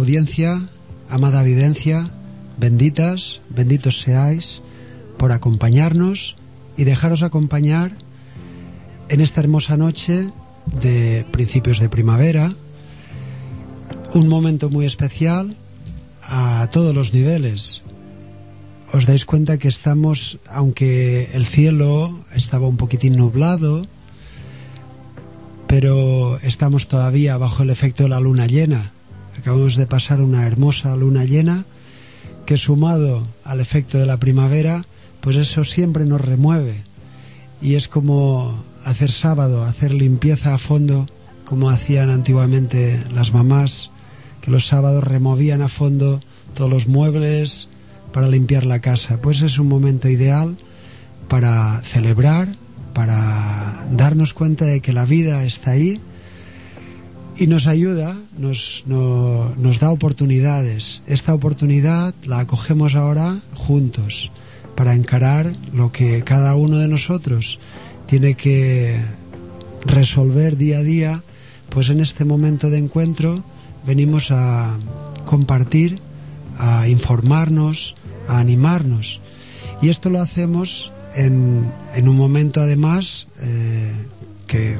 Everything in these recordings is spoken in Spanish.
audiencia, amada videncia, benditos seáis por acompañarnos y dejaros acompañar en esta hermosa noche de principios de primavera, un momento muy especial a todos los niveles. Os dais cuenta que estamos, aunque el cielo estaba un poquitín nublado, pero estamos todavía bajo el efecto de la luna llena. Acabamos de pasar una hermosa luna llena que, sumado al efecto de la primavera, pues eso siempre nos remueve, y es como hacer sábado, hacer limpieza a fondo, como hacían antiguamente las mamás, que los sábados removían a fondo todos los muebles para limpiar la casa. Pues es un momento ideal para celebrar, para darnos cuenta de que la vida está ahí y nos ayuda, nos da oportunidades. Esta oportunidad la acogemos ahora juntos para encarar lo que cada uno de nosotros tiene que resolver día a día. Pues en este momento de encuentro venimos a compartir, a informarnos, a animarnos, y esto lo hacemos en un momento además que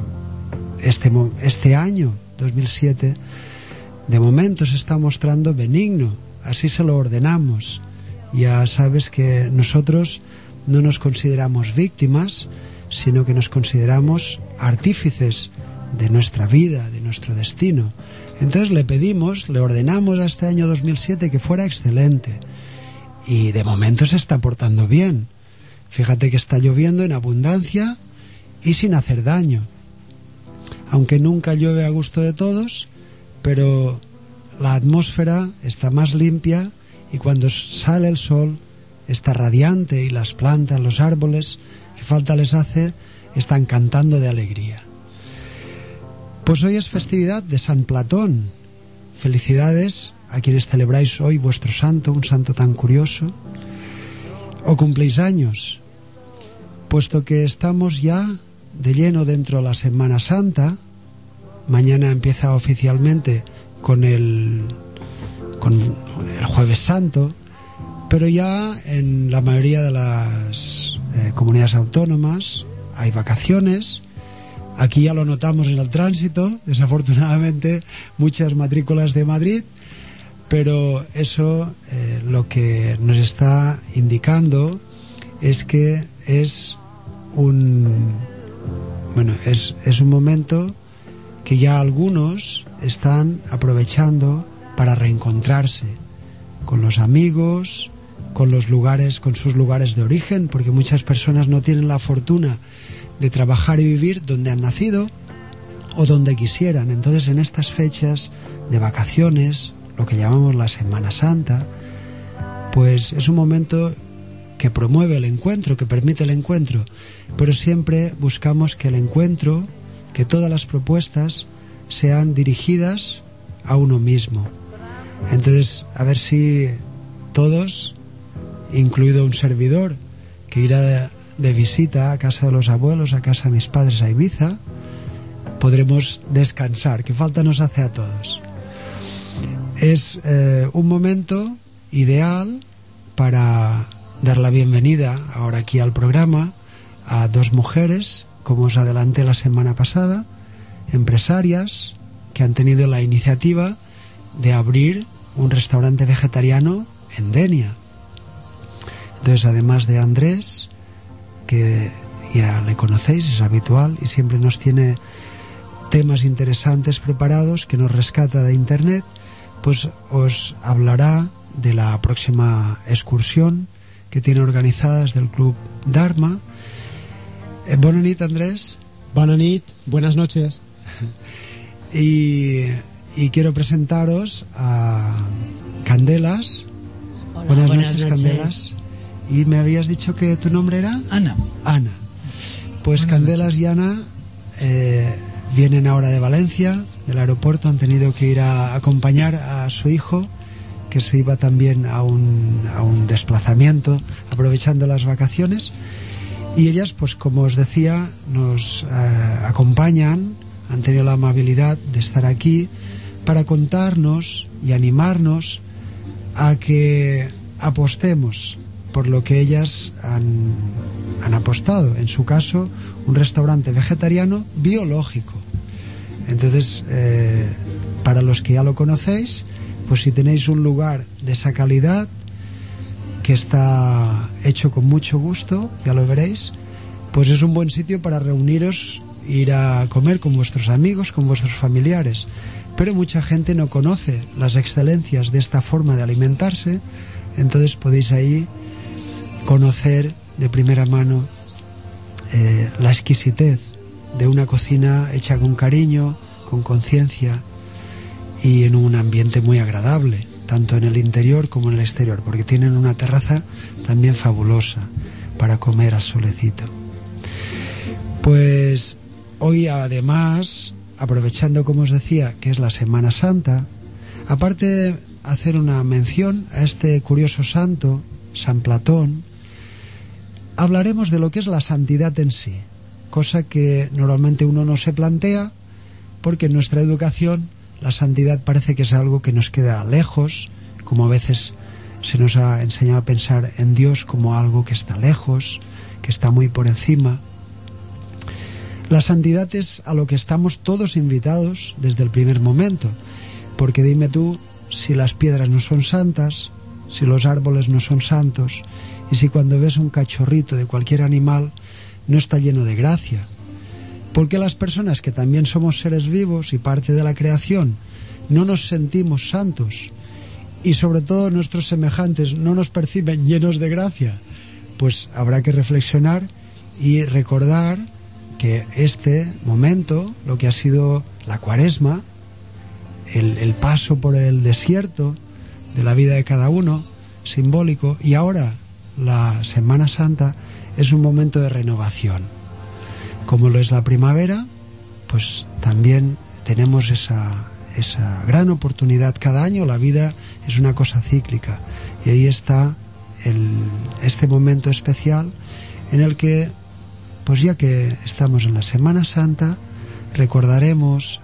este año 2007 de momento se está mostrando benigno, así se lo ordenamos. Ya sabes que nosotros no nos consideramos víctimas, sino que nos consideramos artífices de nuestra vida, de nuestro destino. Entonces le ordenamos a este año 2007 que fuera excelente, y de momento se está portando bien. Fíjate que está lloviendo en abundancia y sin hacer daño, aunque nunca llueve a gusto de todos, pero la atmósfera está más limpia y cuando sale el sol está radiante, y las plantas, los árboles, que falta les hace, están cantando de alegría. Pues hoy es festividad de San Platón. Felicidades a quienes celebráis hoy vuestro santo, un santo tan curioso, o cumpléis años. Puesto que estamos ya de lleno dentro de la Semana Santa, mañana empieza oficialmente con el Jueves Santo, pero ya en la mayoría de las comunidades autónomas hay vacaciones. Aquí ya lo notamos en el tránsito, desafortunadamente muchas matrículas de Madrid, pero eso lo que nos está indicando es que es un momento que ya algunos están aprovechando para reencontrarse con los amigos, con los lugares, con sus lugares de origen, porque muchas personas no tienen la fortuna de trabajar y vivir donde han nacido o donde quisieran. Entonces, en estas fechas de vacaciones, lo que llamamos la Semana Santa, pues es un momento que promueve el encuentro, que permite el encuentro, pero siempre buscamos que el encuentro, que todas las propuestas sean dirigidas a uno mismo. Entonces, a ver si todos, incluido un servidor que irá de visita a casa de los abuelos, a casa de mis padres a Ibiza, podremos descansar, que falta nos hace a todos. Es un momento ideal para dar la bienvenida ahora aquí al programa a dos mujeres, como os adelanté la semana pasada, empresarias que han tenido la iniciativa de abrir un restaurante vegetariano en Denia. Entonces, además de Andrés, que ya le conocéis, es habitual y siempre nos tiene temas interesantes preparados que nos rescata de internet, pues os hablará de la próxima excursión que tiene organizada desde el Club Dharma. Bona nit, Andrés. Bona nit, buenas noches. Y quiero presentaros a Candelas. Hola, buenas noches, noches, Candelas. Y me habías dicho que tu nombre era Ana. Ana. Pues buenas Candelas noches. Y Ana vienen ahora de Valencia, del aeropuerto. Han tenido que ir a acompañar a su hijo, que se iba también a un desplazamiento, aprovechando las vacaciones. Y ellas, pues como os decía, nos acompañan, han tenido la amabilidad de estar aquí para contarnos y animarnos a que apostemos por lo que ellas han apostado. En su caso, un restaurante vegetariano biológico. Entonces, para los que ya lo conocéis, pues si tenéis un lugar de esa calidad, que está hecho con mucho gusto, ya lo veréis, pues es un buen sitio para reuniros, ir a comer con vuestros amigos, con vuestros familiares. Pero mucha gente no conoce las excelencias de esta forma de alimentarse, entonces podéis ahí conocer de primera mano la exquisitez de una cocina hecha con cariño, con conciencia y en un ambiente muy agradable, tanto en el interior como en el exterior, porque tienen una terraza también fabulosa para comer al solecito. Pues hoy, además, aprovechando, como os decía, que es la Semana Santa, aparte de hacer una mención a este curioso santo, San Platón, hablaremos de lo que es la santidad en sí, cosa que normalmente uno no se plantea, porque en nuestra educación la santidad parece que es algo que nos queda lejos, como a veces se nos ha enseñado a pensar en Dios como algo que está lejos, que está muy por encima. La santidad es a lo que estamos todos invitados desde el primer momento, porque dime tú si las piedras no son santas, si los árboles no son santos, y si cuando ves un cachorrito de cualquier animal no está lleno de gracia. Porque las personas que también somos seres vivos y parte de la creación no nos sentimos santos, y sobre todo nuestros semejantes no nos perciben llenos de gracia, pues habrá que reflexionar y recordar que este momento, lo que ha sido la Cuaresma, el paso por el desierto de la vida de cada uno, simbólico, y ahora la Semana Santa, es un momento de renovación. Como lo es la primavera, pues también tenemos esa gran oportunidad cada año. La vida es una cosa cíclica, y ahí está este momento especial en el que, pues ya que estamos en la Semana Santa, recordaremos,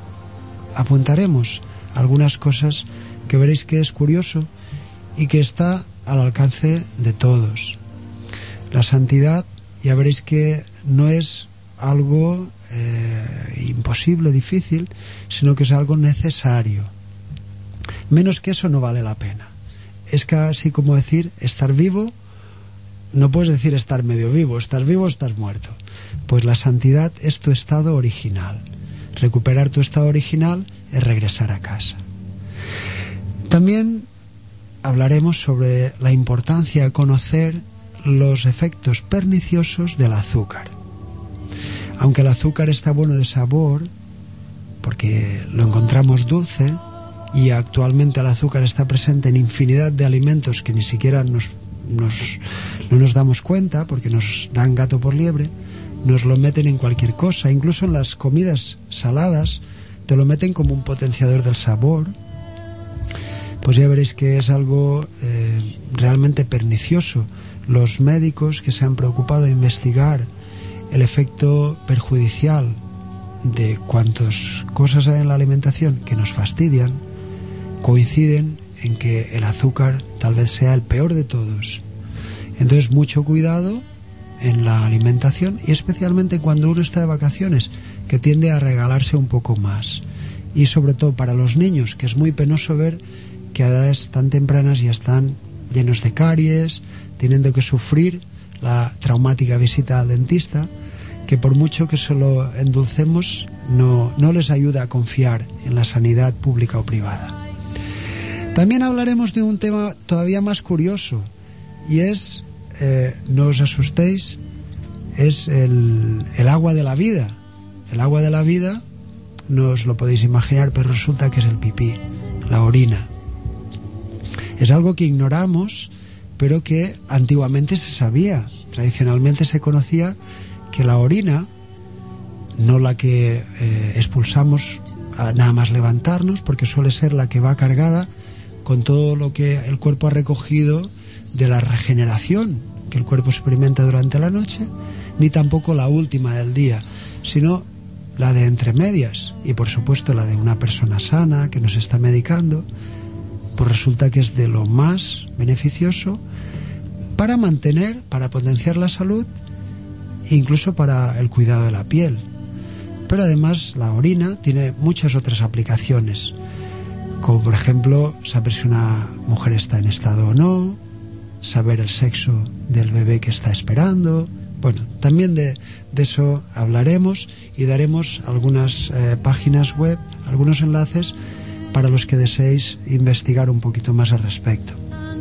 apuntaremos algunas cosas que veréis que es curioso y que está al alcance de todos. La santidad, ya veréis que no es algo imposible, difícil, sino que es algo necesario. Menos que eso no vale la pena. Es casi como decir estar vivo. No puedes decir estar medio vivo, estás vivo o estás muerto. Pues la santidad es tu estado original. Recuperar tu estado original es regresar a casa. También hablaremos sobre la importancia de conocer los efectos perniciosos del azúcar. Aunque el azúcar está bueno de sabor, porque lo encontramos dulce, y actualmente el azúcar está presente en infinidad de alimentos que ni siquiera no nos damos cuenta, porque nos dan gato por liebre, nos lo meten en cualquier cosa, incluso en las comidas saladas te lo meten como un potenciador del sabor. Pues ya veréis que es algo realmente pernicioso. Los médicos que se han preocupado de investigar el efecto perjudicial de cuantas cosas hay en la alimentación que nos fastidian, coinciden en que el azúcar tal vez sea el peor de todos. Entonces, mucho cuidado en la alimentación, y especialmente cuando uno está de vacaciones, que tiende a regalarse un poco más. Y sobre todo para los niños, que es muy penoso ver que a edades tan tempranas ya están llenos de caries, teniendo que sufrir la traumática visita al dentista, que por mucho que se lo endulcemos, no les ayuda a confiar en la sanidad pública o privada. También hablaremos de un tema todavía más curioso, y es, no os asustéis, es el agua de la vida. El agua de la vida no os lo podéis imaginar, pero resulta que es el pipí, la orina. Es algo que ignoramos, pero que antiguamente se sabía. Tradicionalmente se conocía que la orina, no la que expulsamos nada más levantarnos, porque suele ser la que va cargada con todo lo que el cuerpo ha recogido de la regeneración que el cuerpo experimenta durante la noche, ni tampoco la última del día, sino la de entre medias y por supuesto la de una persona sana que nos está medicando, pues resulta que es de lo más beneficioso para mantener, para potenciar la salud, incluso para el cuidado de la piel. Pero además la orina tiene muchas otras aplicaciones, como por ejemplo saber si una mujer está en estado o no, saber el sexo del bebé que está esperando. Bueno, también de eso hablaremos y daremos algunas páginas web, algunos enlaces para los que deseéis investigar un poquito más al respecto.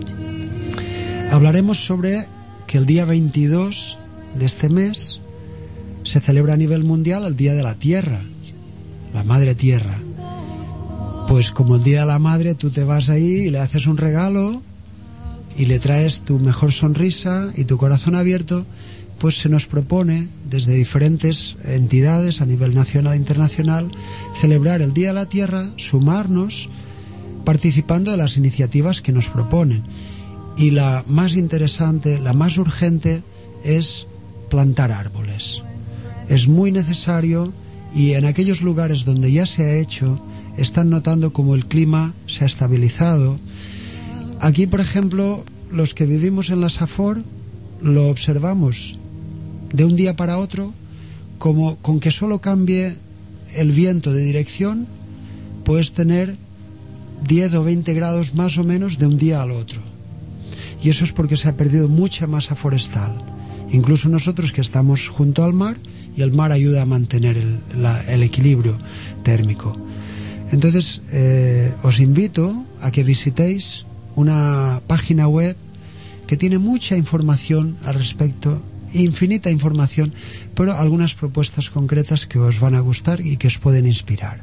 Hablaremos sobre que el día 22 de este mes se celebra a nivel mundial el Día de la Tierra, la Madre Tierra. Pues como el Día de la Madre, tú te vas ahí y le haces un regalo y le traes tu mejor sonrisa y tu corazón abierto, pues se nos propone desde diferentes entidades a nivel nacional e internacional celebrar el Día de la Tierra, sumarnos, participando de las iniciativas que nos proponen. Y la más interesante, la más urgente, es plantar árboles. Es muy necesario, y en aquellos lugares donde ya se ha hecho, están notando como el clima se ha estabilizado. Aquí, por ejemplo, los que vivimos en la Safor lo observamos de un día para otro, como con que solo cambie el viento de dirección, puedes tener 10 o 20 grados más o menos de un día al otro. Y eso es porque se ha perdido mucha masa forestal. Incluso nosotros que estamos junto al mar, y el mar ayuda a mantener el equilibrio térmico. Entonces, os invito a que visitéis una página web que tiene mucha información al respecto, infinita información, pero algunas propuestas concretas que os van a gustar y que os pueden inspirar.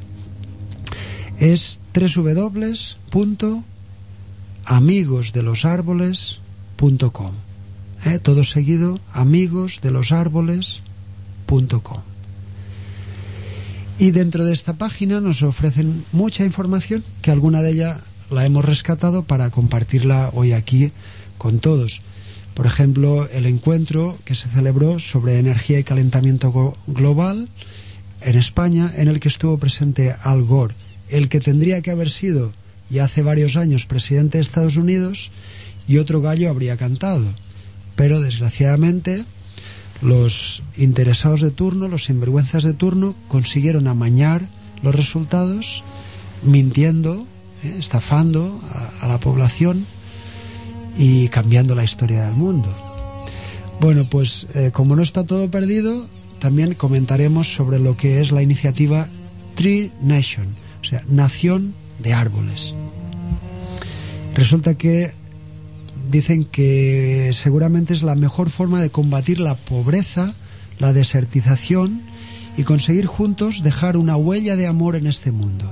Es www.amigosdelosárboles.com. Todo seguido, amigosdelosárboles.com. Y dentro de esta página nos ofrecen mucha información, que alguna de ella la hemos rescatado para compartirla hoy aquí con todos. Por ejemplo, el encuentro que se celebró sobre energía y calentamiento global en España, en el que estuvo presente Al Gore, el que tendría que haber sido ya hace varios años presidente de Estados Unidos, y otro gallo habría cantado. Pero desgraciadamente los interesados de turno, los sinvergüenzas de turno, consiguieron amañar los resultados, mintiendo, estafando a la población y cambiando la historia del mundo. Bueno, pues como no está todo perdido, también comentaremos sobre lo que es la iniciativa Tree Nation, o sea, Nación de Árboles. Resulta que dicen que seguramente es la mejor forma de combatir la pobreza, la desertización y conseguir juntos dejar una huella de amor en este mundo.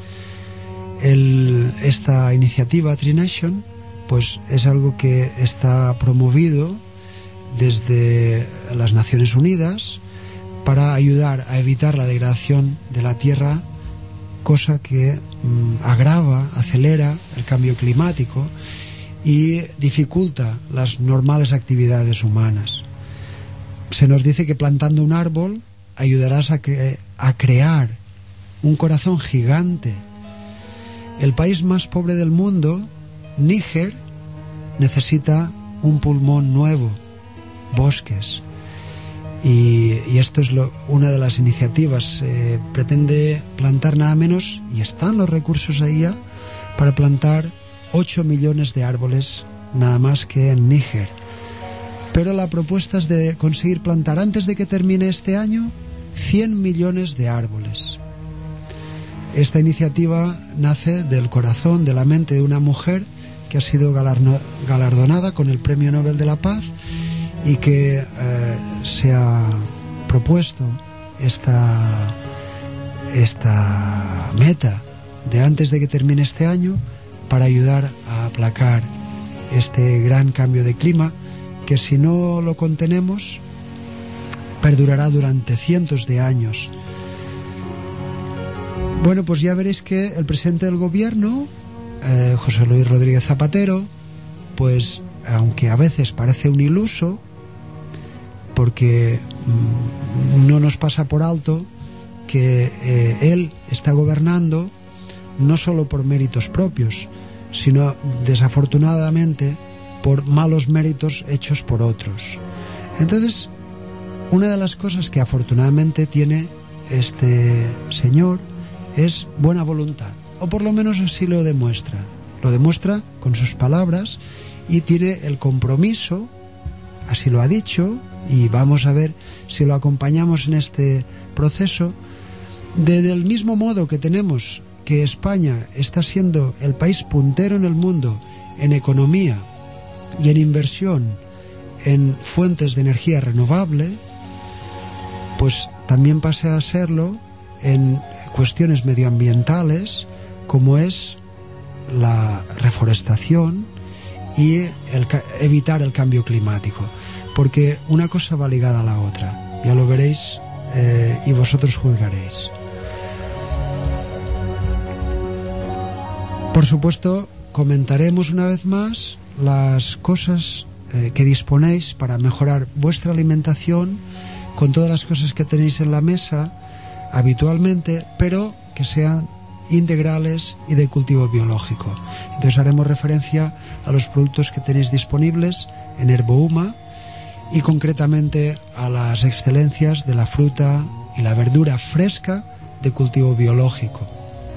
Esta iniciativa Tree Nation pues es algo que está promovido desde las Naciones Unidas para ayudar a evitar la degradación de la tierra, cosa que agrava, acelera el cambio climático y dificulta las normales actividades humanas. Se nos dice que plantando un árbol ayudarás a crear un corazón gigante. El país más pobre del mundo, Níger, necesita un pulmón nuevo, bosques. Y esto es una de las iniciativas. Pretende plantar nada menos, y están los recursos ahí ya, para plantar 8 millones de árboles nada más que en Níger. Pero la propuesta es de conseguir plantar antes de que termine este año 100 millones de árboles. Esta iniciativa nace del corazón, de la mente de una mujer que ha sido galardonada con el Premio Nobel de la Paz y que se ha propuesto esta meta de antes de que termine este año, para ayudar a aplacar este gran cambio de clima que, si no lo contenemos, perdurará durante cientos de años. Bueno, pues ya veréis que el presidente del gobierno, José Luis Rodríguez Zapatero, pues aunque a veces parece un iluso, porque no nos pasa por alto que él está gobernando no solo por méritos propios, sino desafortunadamente por malos méritos hechos por otros. Entonces, una de las cosas que afortunadamente tiene este señor es buena voluntad, o por lo menos así lo demuestra con sus palabras, y tiene el compromiso, así lo ha dicho, y vamos a ver si lo acompañamos en este proceso, del mismo modo que tenemos que España está siendo el país puntero en el mundo en economía y en inversión en fuentes de energía renovable, pues también pase a serlo en cuestiones medioambientales, como es la reforestación y evitar el cambio climático, porque una cosa va ligada a la otra, ya lo veréis y vosotros juzgaréis. Por supuesto, comentaremos una vez más las cosas que disponéis para mejorar vuestra alimentación con todas las cosas que tenéis en la mesa habitualmente, pero que sean integrales y de cultivo biológico. Entonces haremos referencia a los productos que tenéis disponibles en Herbouma y concretamente a las excelencias de la fruta y la verdura fresca de cultivo biológico.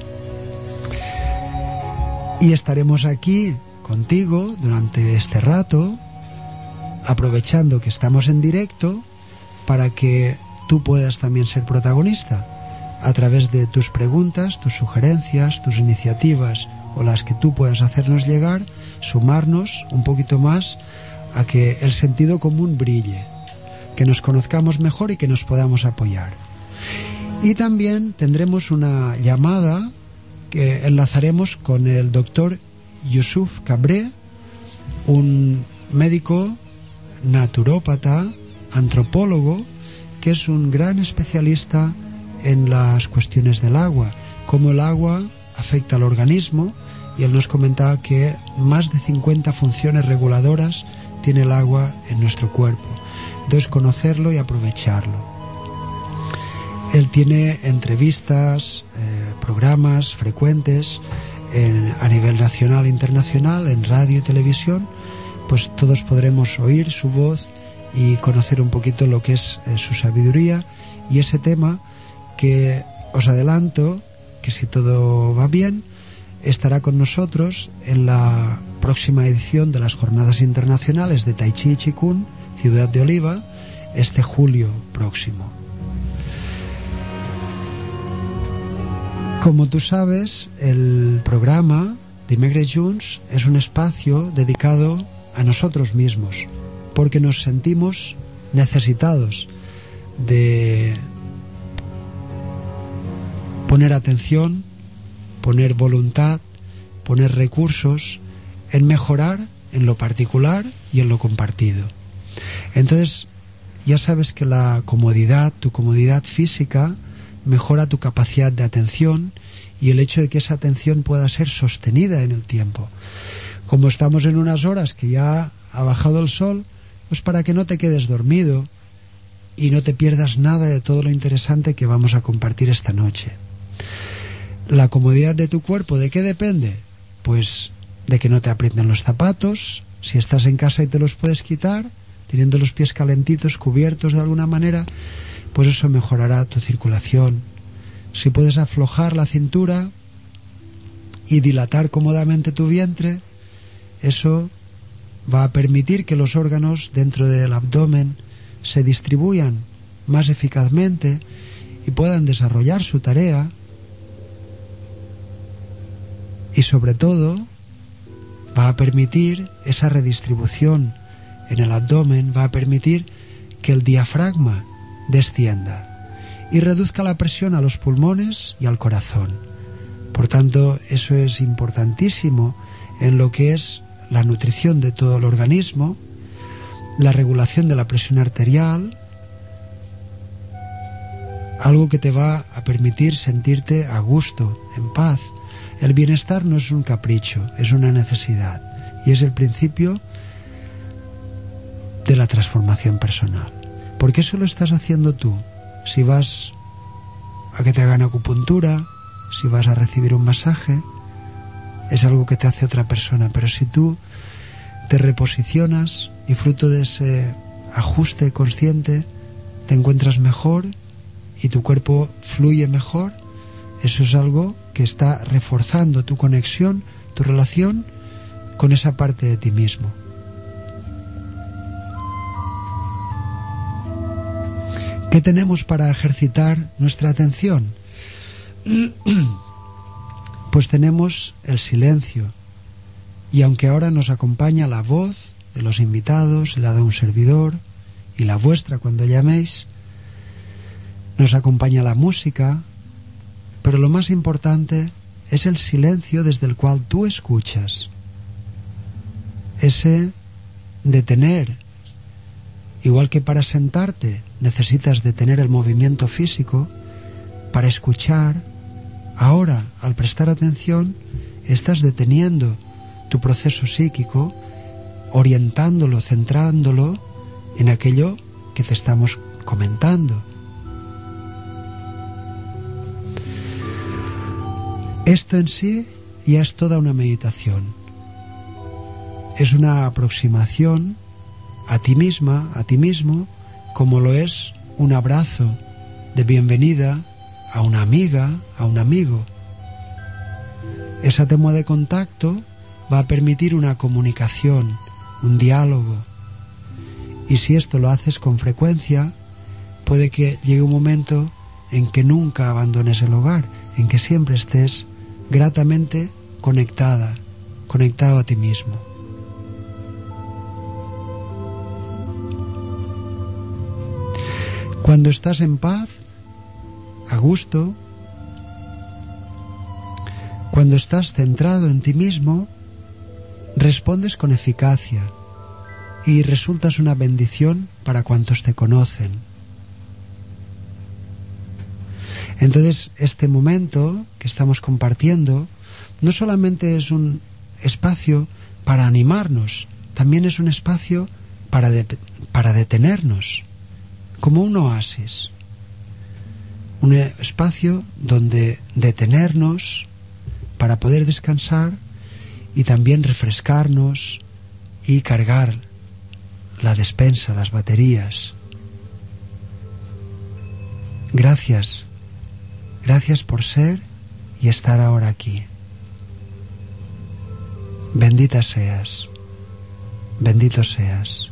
Y estaremos aquí contigo durante este rato, aprovechando que estamos en directo, para que tú puedas también ser protagonista a través de tus preguntas, tus sugerencias, tus iniciativas o las que tú puedas hacernos llegar, sumarnos un poquito más a que el sentido común brille, que nos conozcamos mejor y que nos podamos apoyar. Y también tendremos una llamada que enlazaremos con el doctor Yusuf Cabré, un médico naturópata, antropólogo, que es un gran especialista en las cuestiones del agua, cómo el agua afecta al organismo, y él nos comentaba que más de 50 funciones reguladoras tiene el agua en nuestro cuerpo. Entonces, conocerlo y aprovecharlo. Él tiene entrevistas, programas frecuentes a nivel nacional e internacional, en radio y televisión, pues todos podremos oír su voz y conocer un poquito lo que es su sabiduría y ese tema que os adelanto que, si todo va bien, estará con nosotros en la próxima edición de las Jornadas Internacionales de Tai Chi y Qigong, Ciudad de Oliva, este julio próximo. Como tú sabes, el programa Dimecres Junts es un espacio dedicado a nosotros mismos, porque nos sentimos necesitados de poner atención, poner voluntad, poner recursos en mejorar en lo particular y en lo compartido. Entonces, ya sabes que la comodidad, tu comodidad física, mejora tu capacidad de atención y el hecho de que esa atención pueda ser sostenida en el tiempo. Como estamos en unas horas que ya ha bajado el sol, pues para que no te quedes dormido y no te pierdas nada de todo lo interesante que vamos a compartir esta noche. La comodidad de tu cuerpo, ¿de qué depende? Pues de que no te aprieten los zapatos, si estás en casa y te los puedes quitar, teniendo los pies calentitos, cubiertos de alguna manera, pues eso mejorará tu circulación. Si puedes aflojar la cintura y dilatar cómodamente tu vientre, eso va a permitir que los órganos dentro del abdomen se distribuyan más eficazmente y puedan desarrollar su tarea. Y sobre todo va a permitir esa redistribución en el abdomen, va a permitir que el diafragma descienda y reduzca la presión a los pulmones y al corazón. Por tanto, eso es importantísimo en lo que es la nutrición de todo el organismo, la regulación de la presión arterial, algo que te va a permitir sentirte a gusto, en paz. El bienestar no es un capricho, es una necesidad y es el principio de la transformación personal. ¿Por qué eso lo estás haciendo tú? Si vas a que te hagan acupuntura, si vas a recibir un masaje, es algo que te hace otra persona. Pero si tú te reposicionas y fruto de ese ajuste consciente te encuentras mejor y tu cuerpo fluye mejor, eso es algo que está reforzando tu conexión, tu relación con esa parte de ti mismo. ¿Qué tenemos para ejercitar nuestra atención? Pues tenemos el silencio, y aunque ahora nos acompaña la voz de los invitados, la de un servidor y la vuestra cuando llaméis, nos acompaña la música, pero lo más importante es el silencio desde el cual tú escuchas. Ese detener, igual que para sentarte necesitas detener el movimiento físico, para escuchar, ahora al prestar atención estás deteniendo tu proceso psíquico, orientándolo, centrándolo en aquello que te estamos comentando. Esto en sí ya es toda una meditación. Es una aproximación a ti misma, a ti mismo, como lo es un abrazo de bienvenida a una amiga, a un amigo. Esa toma de contacto va a permitir una comunicación, un diálogo. Y si esto lo haces con frecuencia, puede que llegue un momento en que nunca abandones el hogar, en que siempre estés gratamente conectado a ti mismo. Cuando estás en paz, a gusto, cuando estás centrado en ti mismo, respondes con eficacia y resultas una bendición para cuantos te conocen. Entonces, este momento que estamos compartiendo no solamente es un espacio para animarnos, también es un espacio para detenernos, como un oasis. Un espacio donde detenernos para poder descansar y también refrescarnos y cargar la despensa, las baterías. Gracias por ser y estar ahora aquí. Bendita seas, bendito seas.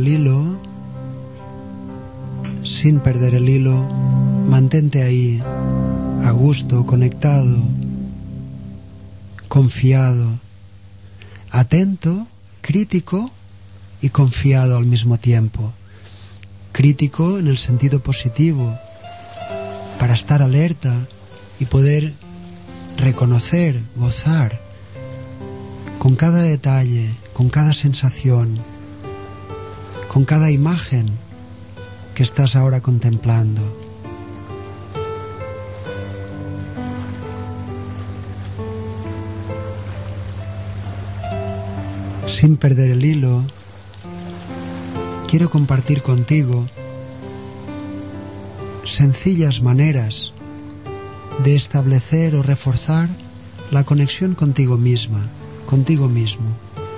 el hilo, mantente ahí, a gusto, conectado, confiado, atento, crítico y confiado al mismo tiempo. Crítico en el sentido positivo, para estar alerta y poder reconocer, gozar con cada detalle, con cada sensación, con cada imagen que estás ahora contemplando. Sin perder el hilo, quiero compartir contigo sencillas maneras de establecer o reforzar la conexión contigo misma, contigo mismo.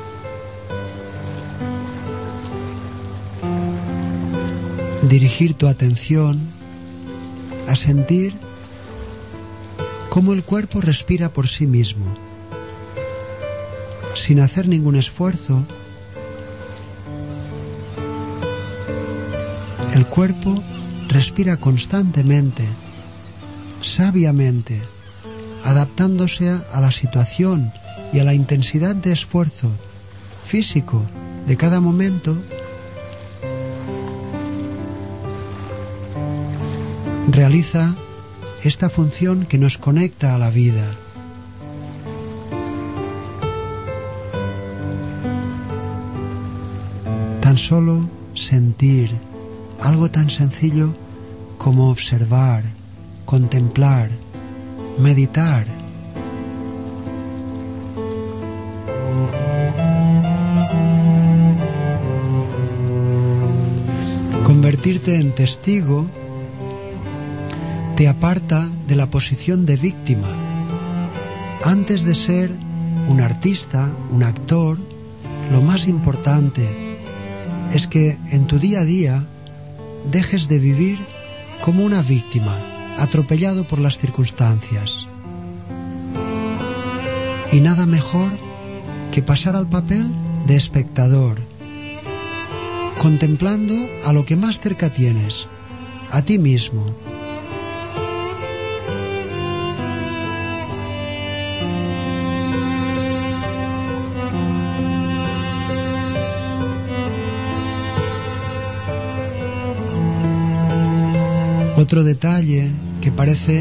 Dirigir tu atención a sentir cómo el cuerpo respira por sí mismo, sin hacer ningún esfuerzo. El cuerpo respira constantemente, sabiamente, adaptándose a la situación y a la intensidad de esfuerzo físico de cada momento. Realiza esta función que nos conecta a la vida. Tan solo sentir, algo tan sencillo como observar, contemplar, meditar. Convertirte en testigo te aparta de la posición de víctima. Antes de ser un artista, un actor, lo más importante es que en tu día a día dejes de vivir como una víctima, atropellado por las circunstancias. Y nada mejor que pasar al papel de espectador, contemplando a lo que más cerca tienes, a ti mismo. Otro detalle que parece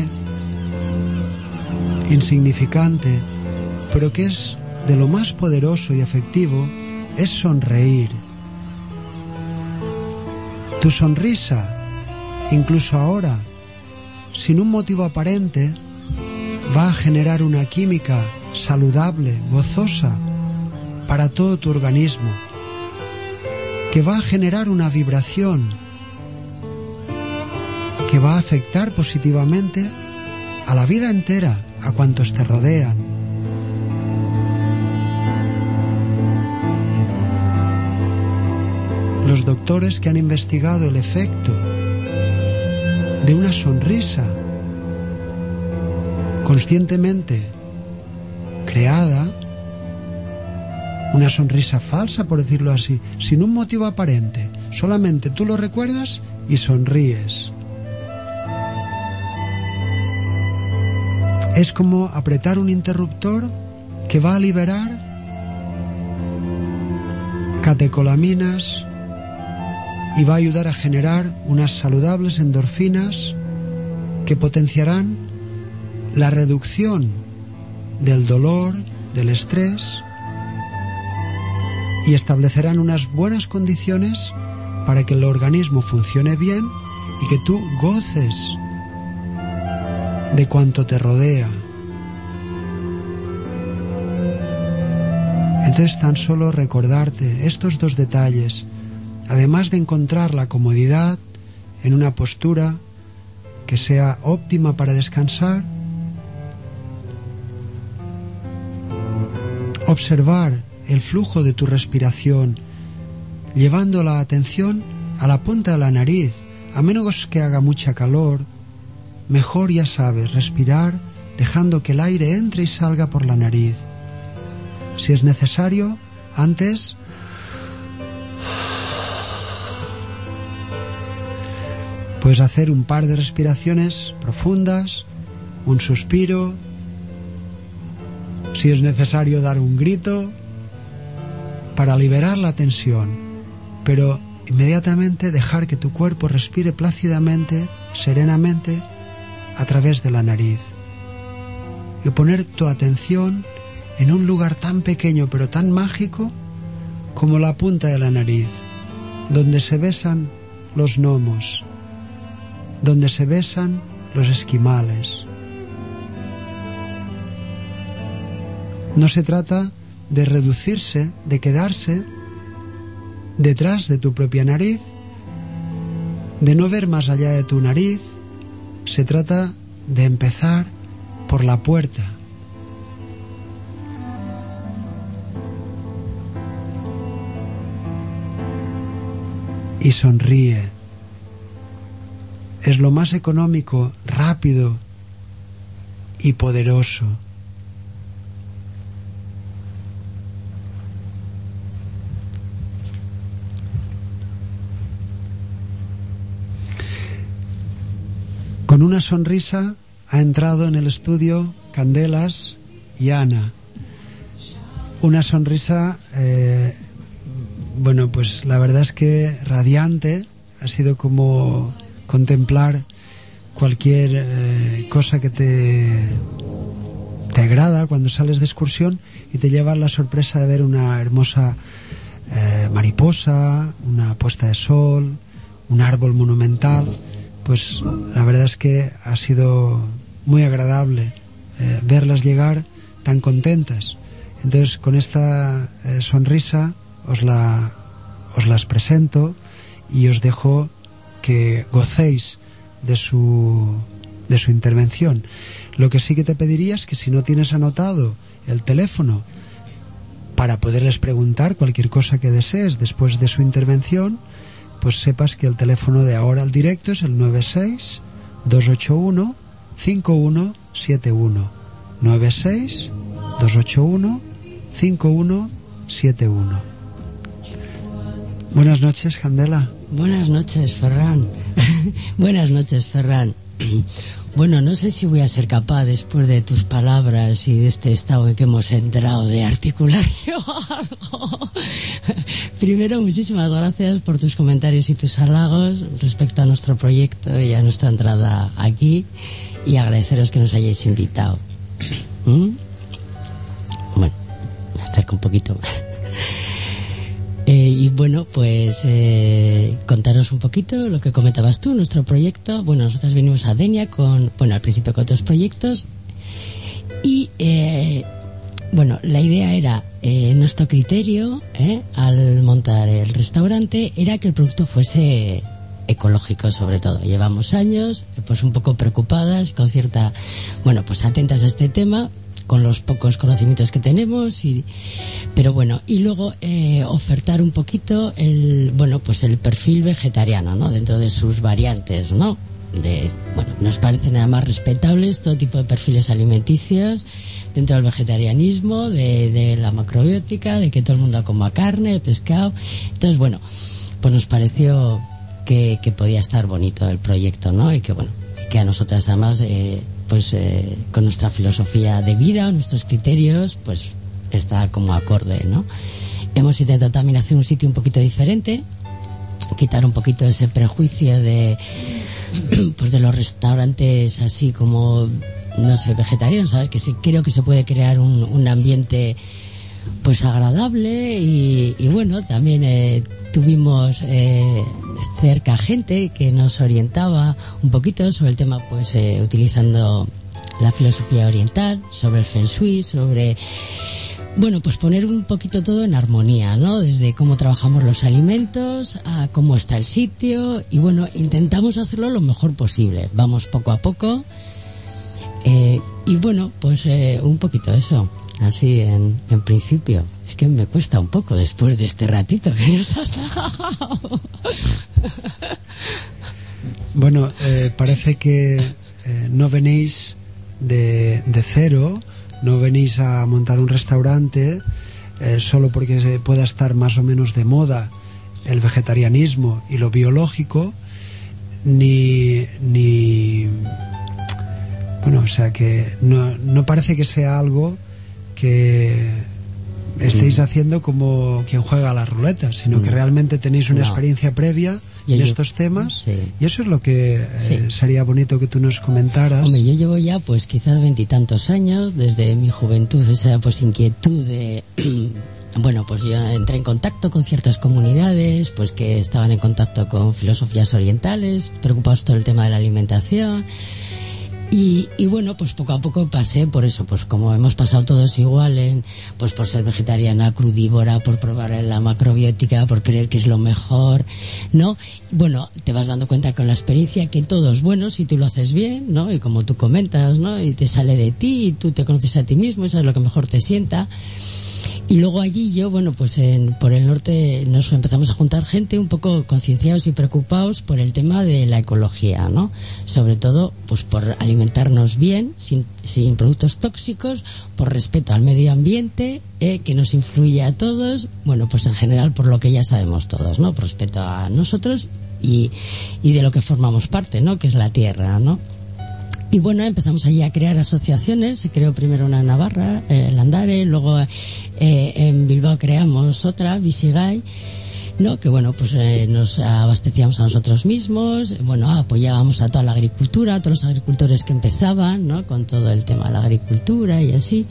insignificante, pero que es de lo más poderoso y efectivo, es sonreír. Tu sonrisa, incluso ahora, sin un motivo aparente, va a generar una química saludable, gozosa, para todo tu organismo, que va a generar una vibración que va a afectar positivamente a la vida entera, a cuantos te rodean. Los doctores que han investigado el efecto de una sonrisa conscientemente creada, una sonrisa falsa, por decirlo así, sin un motivo aparente, solamente tú lo recuerdas y sonríes. Es como apretar un interruptor que va a liberar catecolaminas y va a ayudar a generar unas saludables endorfinas que potenciarán la reducción del dolor, del estrés, y establecerán unas buenas condiciones para que el organismo funcione bien y que tú goces de cuanto te rodea. Entonces, tan solo recordarte estos dos detalles, además de encontrar la comodidad en una postura que sea óptima para descansar, observar el flujo de tu respiración, llevando la atención a la punta de la nariz, a menos que haga mucha calor. Mejor, ya sabes, respirar dejando que el aire entre y salga por la nariz. Si es necesario, antes Puedes hacer un par de respiraciones profundas, un suspiro, si es necesario dar un grito, para liberar la tensión, pero inmediatamente dejar que tu cuerpo respire plácidamente, serenamente, a través de la nariz. Y poner tu atención en un lugar tan pequeño pero tan mágico como la punta de la nariz, donde se besan los gnomos, donde se besan los esquimales. No se trata de reducirse, de quedarse detrás de tu propia nariz, de no ver más allá de tu nariz. Se trata de empezar por la puerta. Y sonríe. Es lo más económico, rápido y poderoso. Con una sonrisa ha entrado en el estudio Candelas y Ana. Una sonrisa, bueno, pues la verdad es que radiante. Ha sido como contemplar cualquier cosa que te agrada cuando sales de excursión y te lleva la sorpresa de ver una hermosa mariposa, una puesta de sol, un árbol monumental. Pues la verdad es que ha sido muy agradable verlas llegar tan contentas. Entonces, con esta sonrisa os las presento y os dejo que gocéis de su intervención. Lo que sí que te pediría es que si no tienes anotado el teléfono para poderles preguntar cualquier cosa que desees después de su intervención, pues sepas que el teléfono de ahora al directo es el 96-281-5171. 96-281-5171. Buenas noches, Candela. Buenas noches, Ferran. Buenas noches, Ferran. Bueno, no sé si voy a ser capaz, después de tus palabras y de este estado en que hemos entrado, de articular yo algo. Primero, muchísimas gracias por tus comentarios y tus halagos respecto a nuestro proyecto y a nuestra entrada aquí, y agradeceros que nos hayáis invitado. Bueno, me acerco un poquito más. Y bueno, pues contaros un poquito lo que comentabas tú, nuestro proyecto. Bueno, nosotros venimos a Denia al principio con otros proyectos y bueno, la idea era, nuestro criterio al montar el restaurante era que el producto fuese ecológico, sobre todo. Llevamos años pues un poco preocupadas, con cierta, bueno, pues atentas a este tema, con los pocos conocimientos que tenemos, pero bueno, y luego ofertar un poquito el perfil vegetariano, ¿no? Dentro de sus variantes, ¿no? Nos parecen nada más respetables todo tipo de perfiles alimenticios dentro del vegetarianismo, de la macrobiótica, de que todo el mundo coma carne, pescado. Entonces, bueno, pues nos pareció que podía estar bonito el proyecto, ¿no? Y que bueno, que a nosotras además con nuestra filosofía de vida, nuestros criterios, pues está como acorde, ¿no? Hemos intentado también hacer un sitio un poquito diferente, quitar un poquito ese prejuicio de los restaurantes así como, no sé, vegetarianos, ¿sabes? Que sí, creo que se puede crear un ambiente pues agradable y bueno, también tuvimos cerca gente que nos orientaba un poquito sobre el tema, pues utilizando la filosofía oriental, sobre el Feng Shui, sobre, bueno, pues poner un poquito todo en armonía, ¿no? Desde cómo trabajamos los alimentos a cómo está el sitio, y bueno, intentamos hacerlo lo mejor posible. Vamos poco a poco y bueno, pues un poquito eso. Así en principio. Es que me cuesta un poco después de este ratito que nos has dado. Bueno, parece que no venís de cero, no venís a montar un restaurante solo porque se pueda estar más o menos de moda el vegetarianismo y lo biológico. ni bueno, o sea que no parece que sea algo que estéis haciendo como quien juega a la ruleta, sino que realmente tenéis una experiencia previa en estos temas, y eso es lo que sería bonito que tú nos comentaras. Hombre, yo llevo ya pues quizás 20 y tantos años, desde mi juventud, esa pues inquietud de bueno, pues yo entré en contacto con ciertas comunidades pues que estaban en contacto con filosofías orientales, preocupados todo el tema de la alimentación. Y bueno, pues poco a poco pasé por eso, pues como hemos pasado todos igual pues por ser vegetariana, crudívora, por probar la macrobiótica, por creer que es lo mejor, ¿no? Bueno, te vas dando cuenta con la experiencia que todo es bueno si tú lo haces bien, ¿no? Y como tú comentas, ¿no? Y te sale de ti, y tú te conoces a ti mismo, eso es lo que mejor te sienta. Y luego allí yo, bueno, pues por el norte nos empezamos a juntar gente un poco concienciados y preocupados por el tema de la ecología, ¿no? Sobre todo, pues por alimentarnos bien, sin productos tóxicos, por respeto al medio ambiente, que nos influye a todos, bueno, pues en general por lo que ya sabemos todos, ¿no? Por respeto a nosotros y de lo que formamos parte, ¿no? Que es la tierra, ¿no? Y bueno, empezamos allí a crear asociaciones. Se creó primero una en Navarra, Landare, luego en Bilbao creamos otra, Visigai, ¿no? Que bueno, pues nos abastecíamos a nosotros mismos, bueno, apoyábamos a toda la agricultura, a todos los agricultores que empezaban, ¿no? Con todo el tema de la agricultura y así.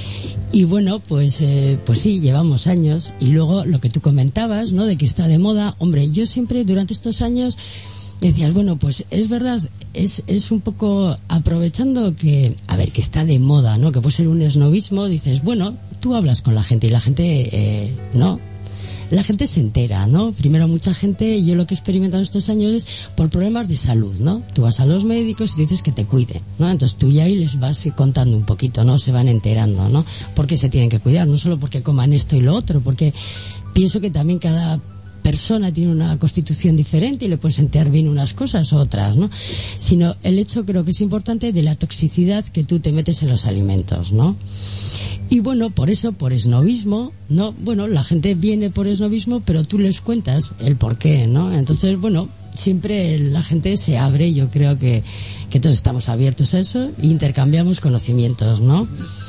Y bueno, pues sí, llevamos años. Y luego lo que tú comentabas, ¿no? De que está de moda. Hombre, yo siempre durante estos años decías, bueno, pues es verdad, es un poco aprovechando que, a ver, que está de moda, ¿no? Que puede ser un esnovismo, dices, bueno, tú hablas con la gente y la gente, no, la gente se entera, ¿no? Primero mucha gente, yo lo que he experimentado estos años es por problemas de salud, ¿no? Tú vas a los médicos y dices que te cuiden, ¿no? Entonces tú ya ahí les vas contando un poquito, ¿no? Se van enterando, ¿no? Porque se tienen que cuidar, no solo porque coman esto y lo otro, porque pienso que también cada persona tiene una constitución diferente y le pueden sentir bien unas cosas u otras, ¿no? Sino el hecho, creo que es importante, de la toxicidad que tú te metes en los alimentos, ¿no? Y bueno, por eso, por esnovismo, ¿no? Bueno, la gente viene por esnovismo, pero tú les cuentas el porqué, ¿no? Entonces, bueno, siempre la gente se abre, yo creo que todos estamos abiertos a eso e intercambiamos conocimientos, ¿no?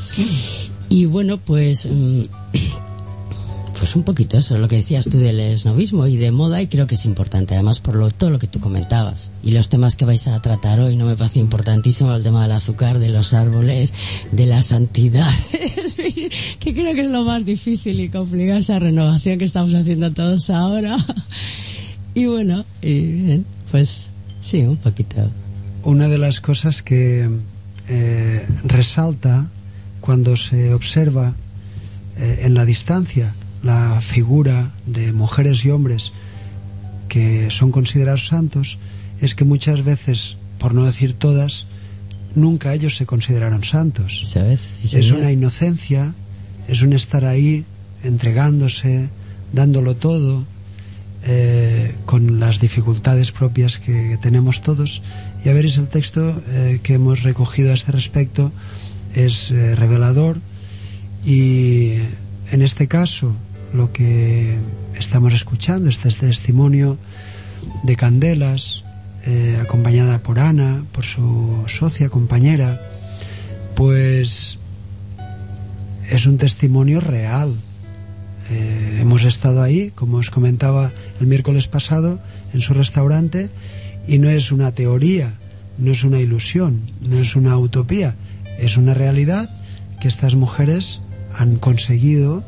Y bueno, pues un poquito eso, lo que decías tú del esnovismo y de moda, y creo que es importante, además por todo lo que tú comentabas. Y los temas que vais a tratar hoy no me parece importantísimo, el tema del azúcar, de los árboles, de la santidad, que creo que es lo más difícil y complicado, esa renovación que estamos haciendo todos ahora. Y bueno, pues sí, un poquito. Una de las cosas que resalta cuando se observa en la distancia la figura de mujeres y hombres que son considerados santos es que muchas veces, por no decir todas, nunca ellos se consideraron santos. ¿Sabes? Sí, es una inocencia, es un estar ahí entregándose, dándolo todo, con las dificultades propias que tenemos todos. Y a ver, es el texto que hemos recogido a este respecto, es revelador, y en este caso lo que estamos escuchando, este testimonio de Candelas, acompañada por Ana, por su socia, compañera, pues es un testimonio real. Hemos estado ahí, como os comentaba el miércoles pasado, en su restaurante, y no es una teoría, no es una ilusión, no es una utopía, es una realidad que estas mujeres han conseguido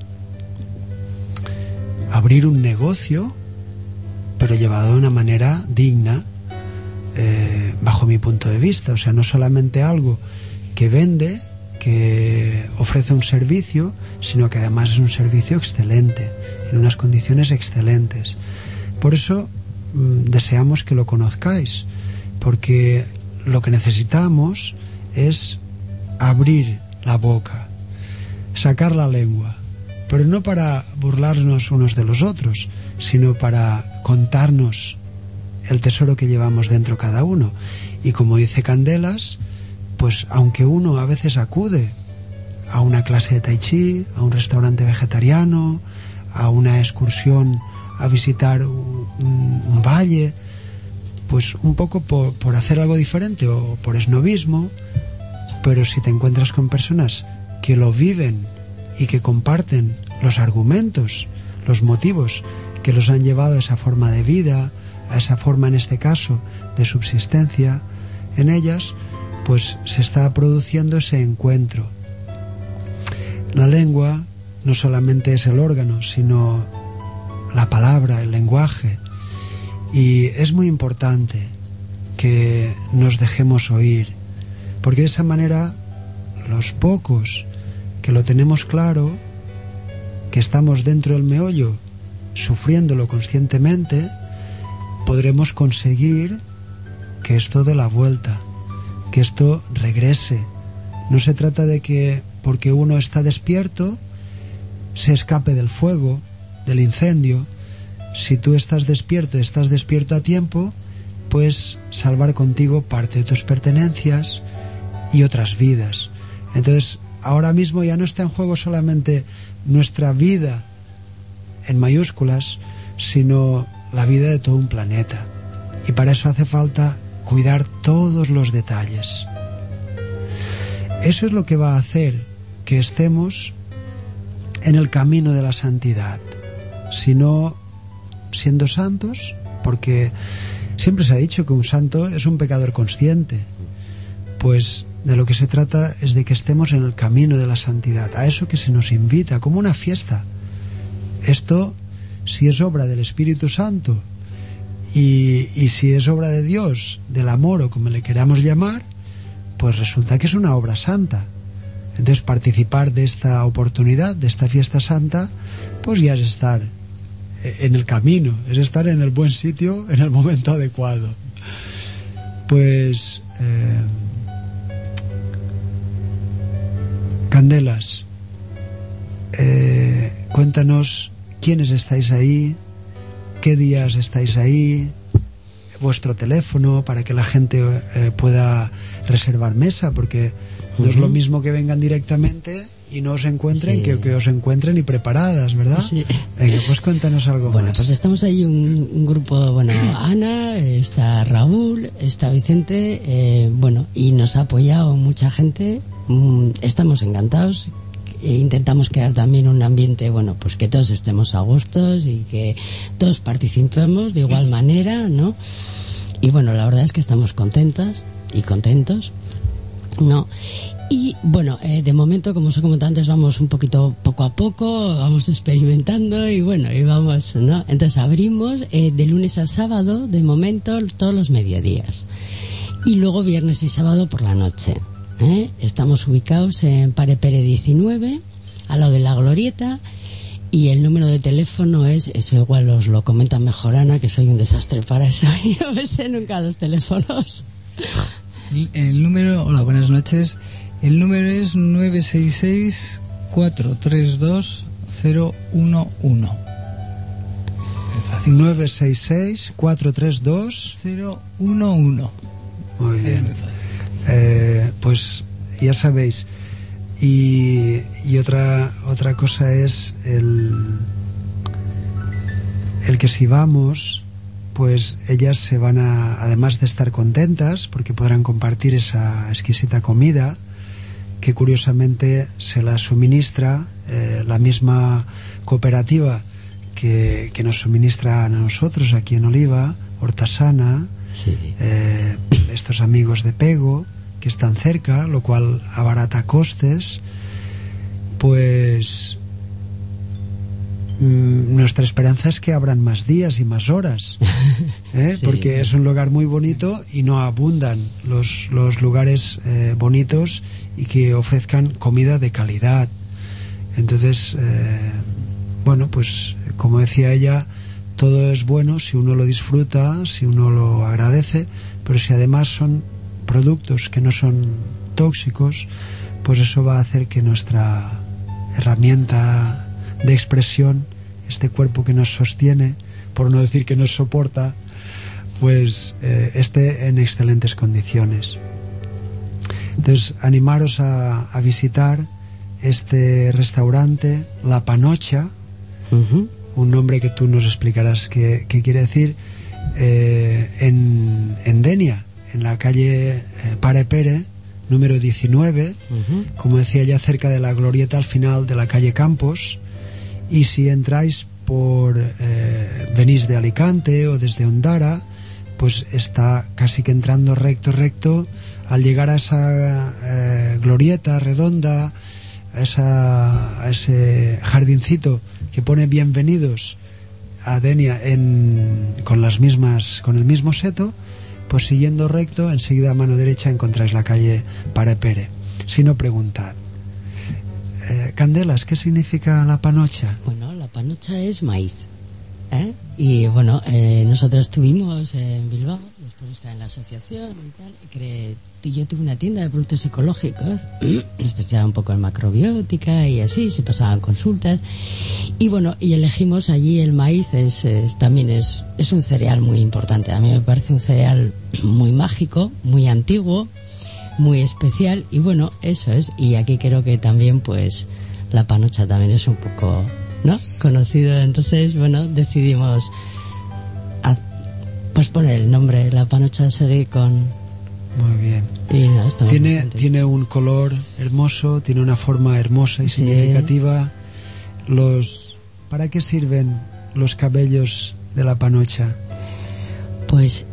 abrir un negocio, pero llevado de una manera digna, bajo mi punto de vista. O sea, no solamente algo que vende, que ofrece un servicio, sino que además es un servicio excelente, en unas condiciones excelentes. Por eso deseamos que lo conozcáis, porque lo que necesitamos es abrir la boca, sacar la lengua, pero no para burlarnos unos de los otros, sino para contarnos el tesoro que llevamos dentro cada uno. Y como dice Candelas, pues aunque uno a veces acude a una clase de tai chi, a un restaurante vegetariano, a una excursión a visitar un valle, pues un poco por hacer algo diferente o por esnovismo, pero si te encuentras con personas que lo viven y que comparten los argumentos, los motivos que los han llevado a esa forma de vida, a esa forma, en este caso, de subsistencia en ellas, pues se está produciendo ese encuentro. La lengua no solamente es el órgano, sino la palabra, el lenguaje, y es muy importante que nos dejemos oír, porque de esa manera los pocos que lo tenemos claro, que estamos dentro del meollo, sufriéndolo conscientemente, podremos conseguir que esto dé la vuelta, que esto regrese. No se trata de que porque uno está despierto se escape del fuego, del incendio. Si tú estás despierto a tiempo, puedes salvar contigo parte de tus pertenencias y otras vidas. Entonces, ahora mismo ya no está en juego solamente nuestra vida en mayúsculas, sino la vida de todo un planeta. Y para eso hace falta cuidar todos los detalles. Eso es lo que va a hacer que estemos en el camino de la santidad. Si no siendo santos, porque siempre se ha dicho que un santo es un pecador consciente, pues de lo que se trata es de que estemos en el camino de la santidad, a eso que se nos invita, como una fiesta. Esto, si es obra del Espíritu Santo y si es obra de Dios, del amor o como le queramos llamar, pues resulta que es una obra santa. Entonces participar de esta oportunidad, de esta fiesta santa, pues ya es estar en el camino, es estar en el buen sitio en el momento adecuado. Pues Candelas, cuéntanos quiénes estáis ahí, qué días estáis ahí, vuestro teléfono para que la gente pueda reservar mesa, porque no es lo mismo que vengan directamente y no os encuentren, sí, que os encuentren y preparadas, ¿verdad? Sí. Venga, pues cuéntanos algo más. Bueno, pues estamos ahí un grupo, bueno, Ana, está Raúl, está Vicente, bueno, y nos ha apoyado mucha gente, estamos encantados. Intentamos crear también un ambiente, bueno, pues que todos estemos a gustos y que todos participemos de igual manera, ¿no? Y bueno, la verdad es que estamos contentas y contentos, ¿no? Y bueno, de momento, como os he comentado antes, vamos un poquito poco a poco, vamos experimentando y bueno, y vamos, ¿no? Entonces abrimos de lunes a sábado, de momento, todos los mediodías. Y luego viernes y sábado por la noche. Estamos ubicados en Pare Pere 19, al lado de la Glorieta, y el número de teléfono es, eso igual os lo comenta mejor Ana, que soy un desastre para eso, y no me sé nunca los teléfonos. El número, hola, buenas noches, el número es 966-432-011. 966-432-011. Muy bien. Pues ya sabéis, y otra cosa es el que si vamos, pues ellas se van a, además de estar contentas porque podrán compartir esa exquisita comida que curiosamente se la suministra la misma cooperativa que nos suministra a nosotros aquí en Oliva, Hortasana. Sí. Estos amigos de Pego que están cerca, lo cual abarata costes. Pues nuestra esperanza es que abran más días y más horas, sí, porque es un lugar muy bonito y no abundan los lugares bonitos y que ofrezcan comida de calidad. Entonces bueno, pues como decía ella, todo es bueno si uno lo disfruta, si uno lo agradece, pero si además son productos que no son tóxicos, pues eso va a hacer que nuestra herramienta de expresión, este cuerpo que nos sostiene, por no decir que nos soporta, pues esté en excelentes condiciones. Entonces, animaros a visitar este restaurante, La Panocha, un nombre que tú nos explicarás qué quiere decir. en Denia, en la calle Pare Pere, número 19, como decía, ya cerca de la glorieta al final de la calle Campos. Y si entráis por venís de Alicante o desde Ondara, pues está casi que entrando recto. Al llegar a esa glorieta redonda, a ese jardincito que pone bienvenidos a Denia con el mismo seto, pues siguiendo recto, enseguida a mano derecha encontráis la calle Pare Pere. Si no, preguntad. Candelas, ¿qué significa la panocha? Bueno, la panocha es maíz, ¿eh? Y bueno, nosotros estuvimos en Bilbao, después de estar en la asociación y tal, yo tuve una tienda de productos ecológicos, especial un poco en macrobiótica y así, se pasaban consultas, y bueno, y elegimos allí el maíz. También es un cereal muy importante. A mí me parece un cereal muy mágico, muy antiguo, muy especial, y bueno, eso es. Y aquí creo que también pues la panocha también es un poco, ¿no?, conocido. Entonces, bueno, decidimos pues poner el nombre la panocha, seguir con... Muy bien. Y nada, tiene un color hermoso, tiene una forma hermosa y significativa. ¿Para qué sirven los cabellos de la panocha? Pues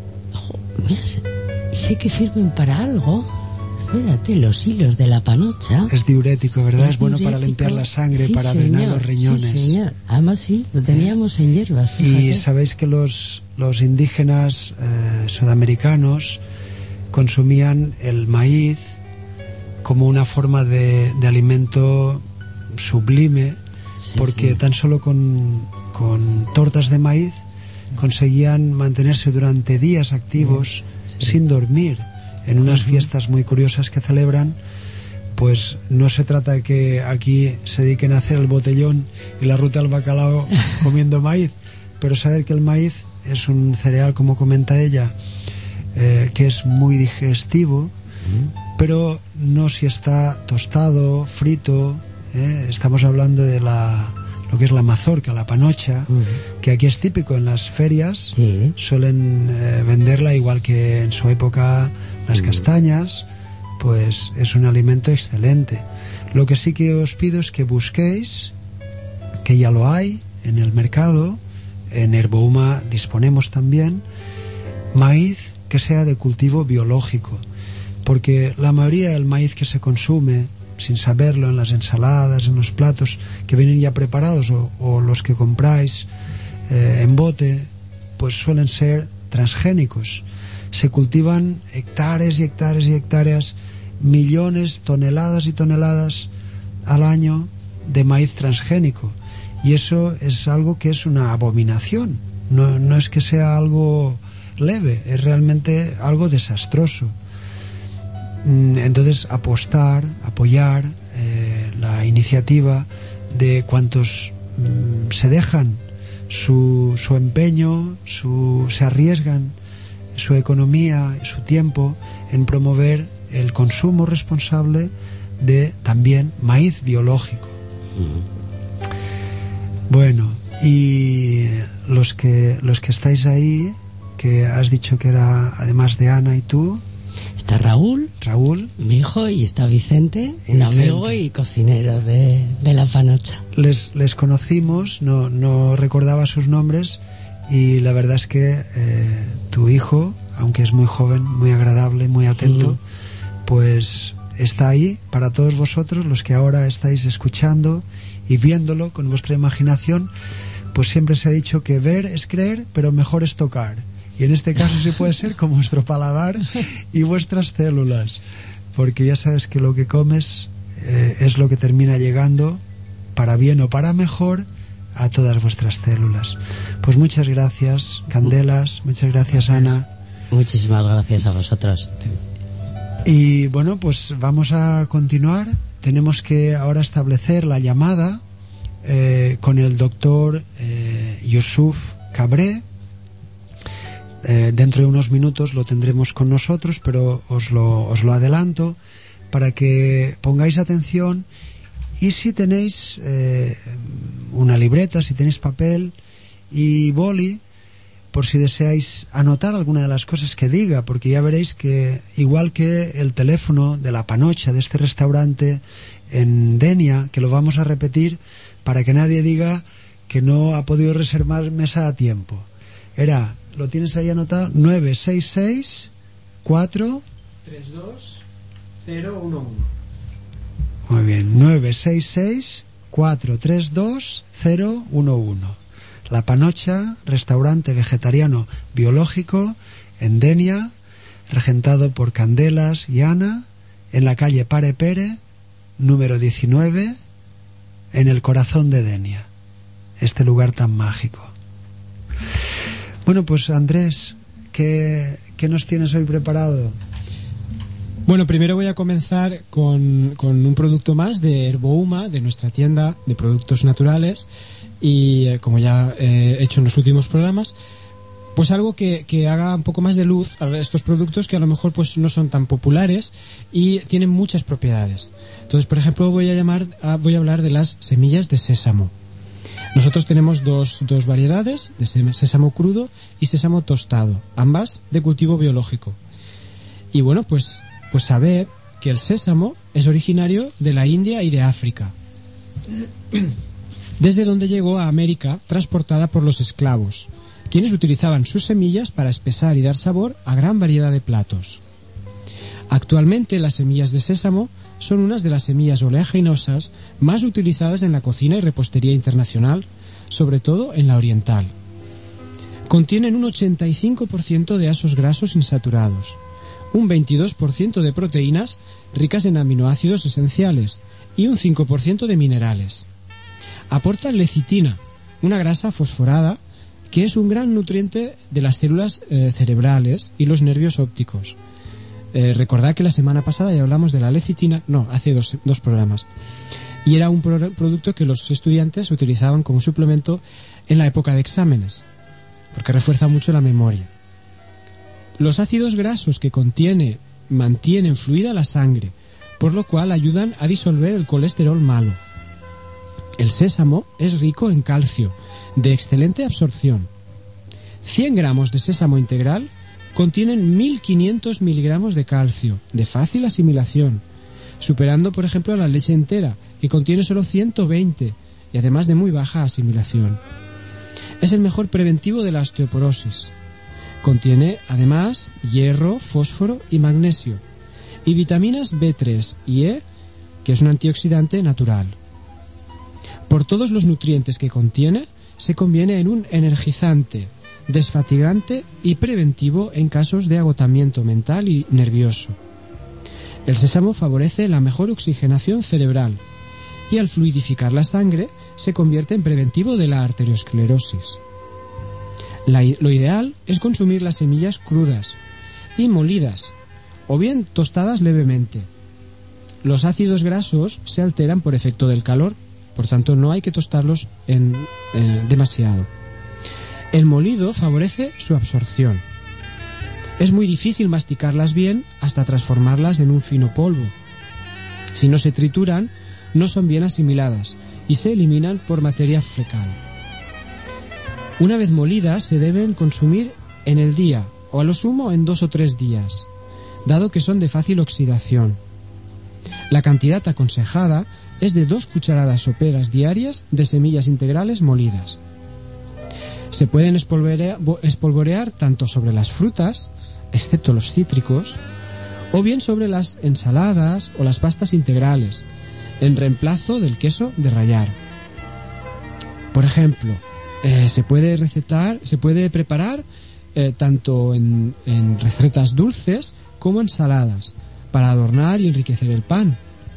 sé que sirven para algo. Espérate, los hilos de la panocha. Es diurético, ¿verdad? Es bueno para limpiar la sangre, sí, para señor, drenar los riñones. Sí, señor. Además, sí, lo teníamos en hierbas, fíjate. Y sabéis que los indígenas sudamericanos consumían el maíz como una forma de alimento sublime, porque tan solo con tortas de maíz conseguían mantenerse durante días activos sin dormir en unas fiestas muy curiosas que celebran. Pues no se trata de que aquí se dediquen a hacer el botellón y la ruta al bacalao comiendo maíz, pero saber que el maíz es un cereal, como comenta ella, que es muy digestivo, pero no si está tostado, frito. Estamos hablando de lo que es la mazorca, la panocha, que aquí es típico en las ferias. Suelen venderla, igual que en su época las castañas. Pues es un alimento excelente. Lo que sí que os pido es que busquéis, que ya lo hay en el mercado, en Herbouma disponemos también, maíz que sea de cultivo biológico, porque la mayoría del maíz que se consume sin saberlo en las ensaladas, en los platos que vienen ya preparados, o los que compráis en bote, pues suelen ser transgénicos. Se cultivan hectáreas y hectáreas y hectáreas, millones, toneladas y toneladas al año de maíz transgénico, y eso es algo que es una abominación. No es que sea algo leve, es realmente algo desastroso. Entonces, apoyar la iniciativa de cuantos se dejan su empeño, se arriesgan su economía, su tiempo en promover el consumo responsable de también maíz biológico. Bueno, y los que estáis ahí, que has dicho que era, además de Ana y tú, está Raúl, mi hijo, y está Vicente, un amigo y cocinero de la panocha. Les conocimos, no recordaba sus nombres, y la verdad es que tu hijo, aunque es muy joven, muy agradable, muy atento, pues está ahí para todos vosotros, los que ahora estáis escuchando y viéndolo con vuestra imaginación. Pues siempre se ha dicho que ver es creer, pero mejor es tocar. Y en este caso sí puede ser con vuestro paladar y vuestras células, porque ya sabes que lo que comes es lo que termina llegando, para bien o para mejor, a todas vuestras células. Pues muchas gracias, Candelas, muchas gracias, Ana. Muchísimas gracias a vosotros. Y bueno, pues vamos a continuar. Tenemos que ahora establecer la llamada con el doctor Yusuf Cabré. Dentro de unos minutos lo tendremos con nosotros, pero os lo adelanto para que pongáis atención. Y si tenéis una libreta, si tenéis papel y boli, por si deseáis anotar alguna de las cosas que diga, porque ya veréis que igual que el teléfono de la panocha de este restaurante en Denia, que lo vamos a repetir para que nadie diga que no ha podido reservar mesa a tiempo. Era, ¿lo tienes ahí anotado? 966 4 32 011. Muy bien, 966 432 011. La Panocha, restaurante vegetariano biológico en Denia, regentado por Candelas y Ana, en la calle Pare Pere, número 19, en el corazón de Denia, este lugar tan mágico. Bueno, pues Andrés, ¿qué nos tienes hoy preparado? Bueno, primero voy a comenzar con un producto más de Herbouma, de nuestra tienda de productos naturales, y como ya he hecho en los últimos programas, pues algo que haga un poco más de luz a estos productos que a lo mejor pues no son tan populares y tienen muchas propiedades. Entonces, por ejemplo, voy a hablar de las semillas de sésamo. Nosotros tenemos dos variedades, de sésamo crudo y sésamo tostado, ambas de cultivo biológico. Y bueno, pues saber que el sésamo es originario de la India y de África, desde donde llegó a América transportada por los esclavos, quienes utilizaban sus semillas para espesar y dar sabor a gran variedad de platos. Actualmente las semillas de sésamo son unas de las semillas oleaginosas más utilizadas en la cocina y repostería internacional, sobre todo en la oriental. Contienen un 85% de ácidos grasos insaturados, un 22% de proteínas ricas en aminoácidos esenciales y un 5% de minerales. Aportan lecitina, una grasa fosforada que es un gran nutriente de las células cerebrales y los nervios ópticos. Recordad que la semana pasada ya hablamos de la lecitina, hace dos programas, y era un producto que los estudiantes utilizaban como suplemento en la época de exámenes, porque refuerza mucho la memoria. Los ácidos grasos que contiene mantienen fluida la sangre, por lo cual ayudan a disolver el colesterol malo. El sésamo es rico en calcio, de excelente absorción. 100 gramos de sésamo integral contienen 1500 miligramos de calcio, de fácil asimilación, superando, por ejemplo, a la leche entera, que contiene solo 120, y además de muy baja asimilación. Es el mejor preventivo de la osteoporosis. Contiene, además, hierro, fósforo y magnesio, y vitaminas B3 y E, que es un antioxidante natural. Por todos los nutrientes que contiene, se convierte en un energizante, desfatigante y preventivo en casos de agotamiento mental y nervioso. El sésamo favorece la mejor oxigenación cerebral y al fluidificar la sangre se convierte en preventivo de la arteriosclerosis. Lo ideal es consumir las semillas crudas y molidas o bien tostadas levemente. Los ácidos grasos se alteran por efecto del calor, por tanto no hay que tostarlos demasiado. El molido favorece su absorción. Es muy difícil masticarlas bien hasta transformarlas en un fino polvo. Si no se trituran, no son bien asimiladas y se eliminan por materia fecal. Una vez molidas, se deben consumir en el día o a lo sumo en 2 o 3 días, dado que son de fácil oxidación. La cantidad aconsejada es de 2 cucharadas soperas diarias de semillas integrales molidas. Se pueden espolvorear tanto sobre las frutas, excepto los cítricos, o bien sobre las ensaladas o las pastas integrales, en reemplazo del queso de rallar. Por ejemplo, se puede preparar tanto en recetas dulces como ensaladas, para adornar y enriquecer el pan.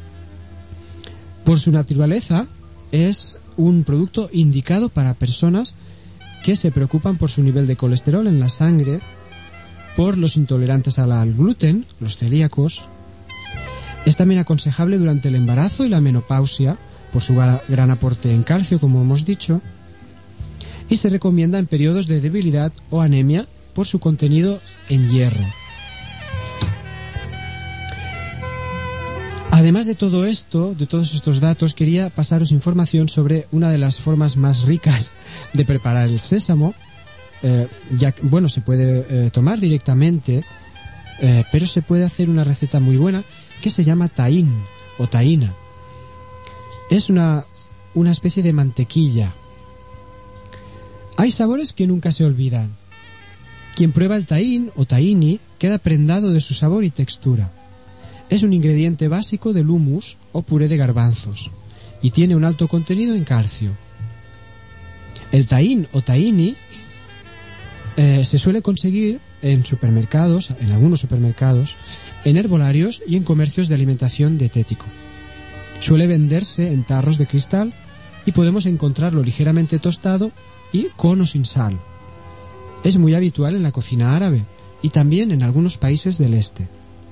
Por su naturaleza, es un producto indicado para personas que se preocupan por su nivel de colesterol en la sangre, por los intolerantes al gluten, los celíacos. Es también aconsejable durante el embarazo y la menopausia, por su gran aporte en calcio, como hemos dicho, y se recomienda en periodos de debilidad o anemia por su contenido en hierro. Además de todo esto, de todos estos datos, quería pasaros información sobre una de las formas más ricas de preparar el sésamo, se puede tomar directamente, pero se puede hacer una receta muy buena que se llama tahín o tahina. Es una especie de mantequilla. Hay sabores que nunca se olvidan. Quien prueba el tahín o tahini queda prendado de su sabor y textura. Es un ingrediente básico del hummus o puré de garbanzos y tiene un alto contenido en calcio. El tahín o tahini se suele conseguir en supermercados, en algunos supermercados, en herbolarios y en comercios de alimentación dietético. Suele venderse en tarros de cristal y podemos encontrarlo ligeramente tostado y con o sin sal. Es muy habitual en la cocina árabe y también en algunos países del este.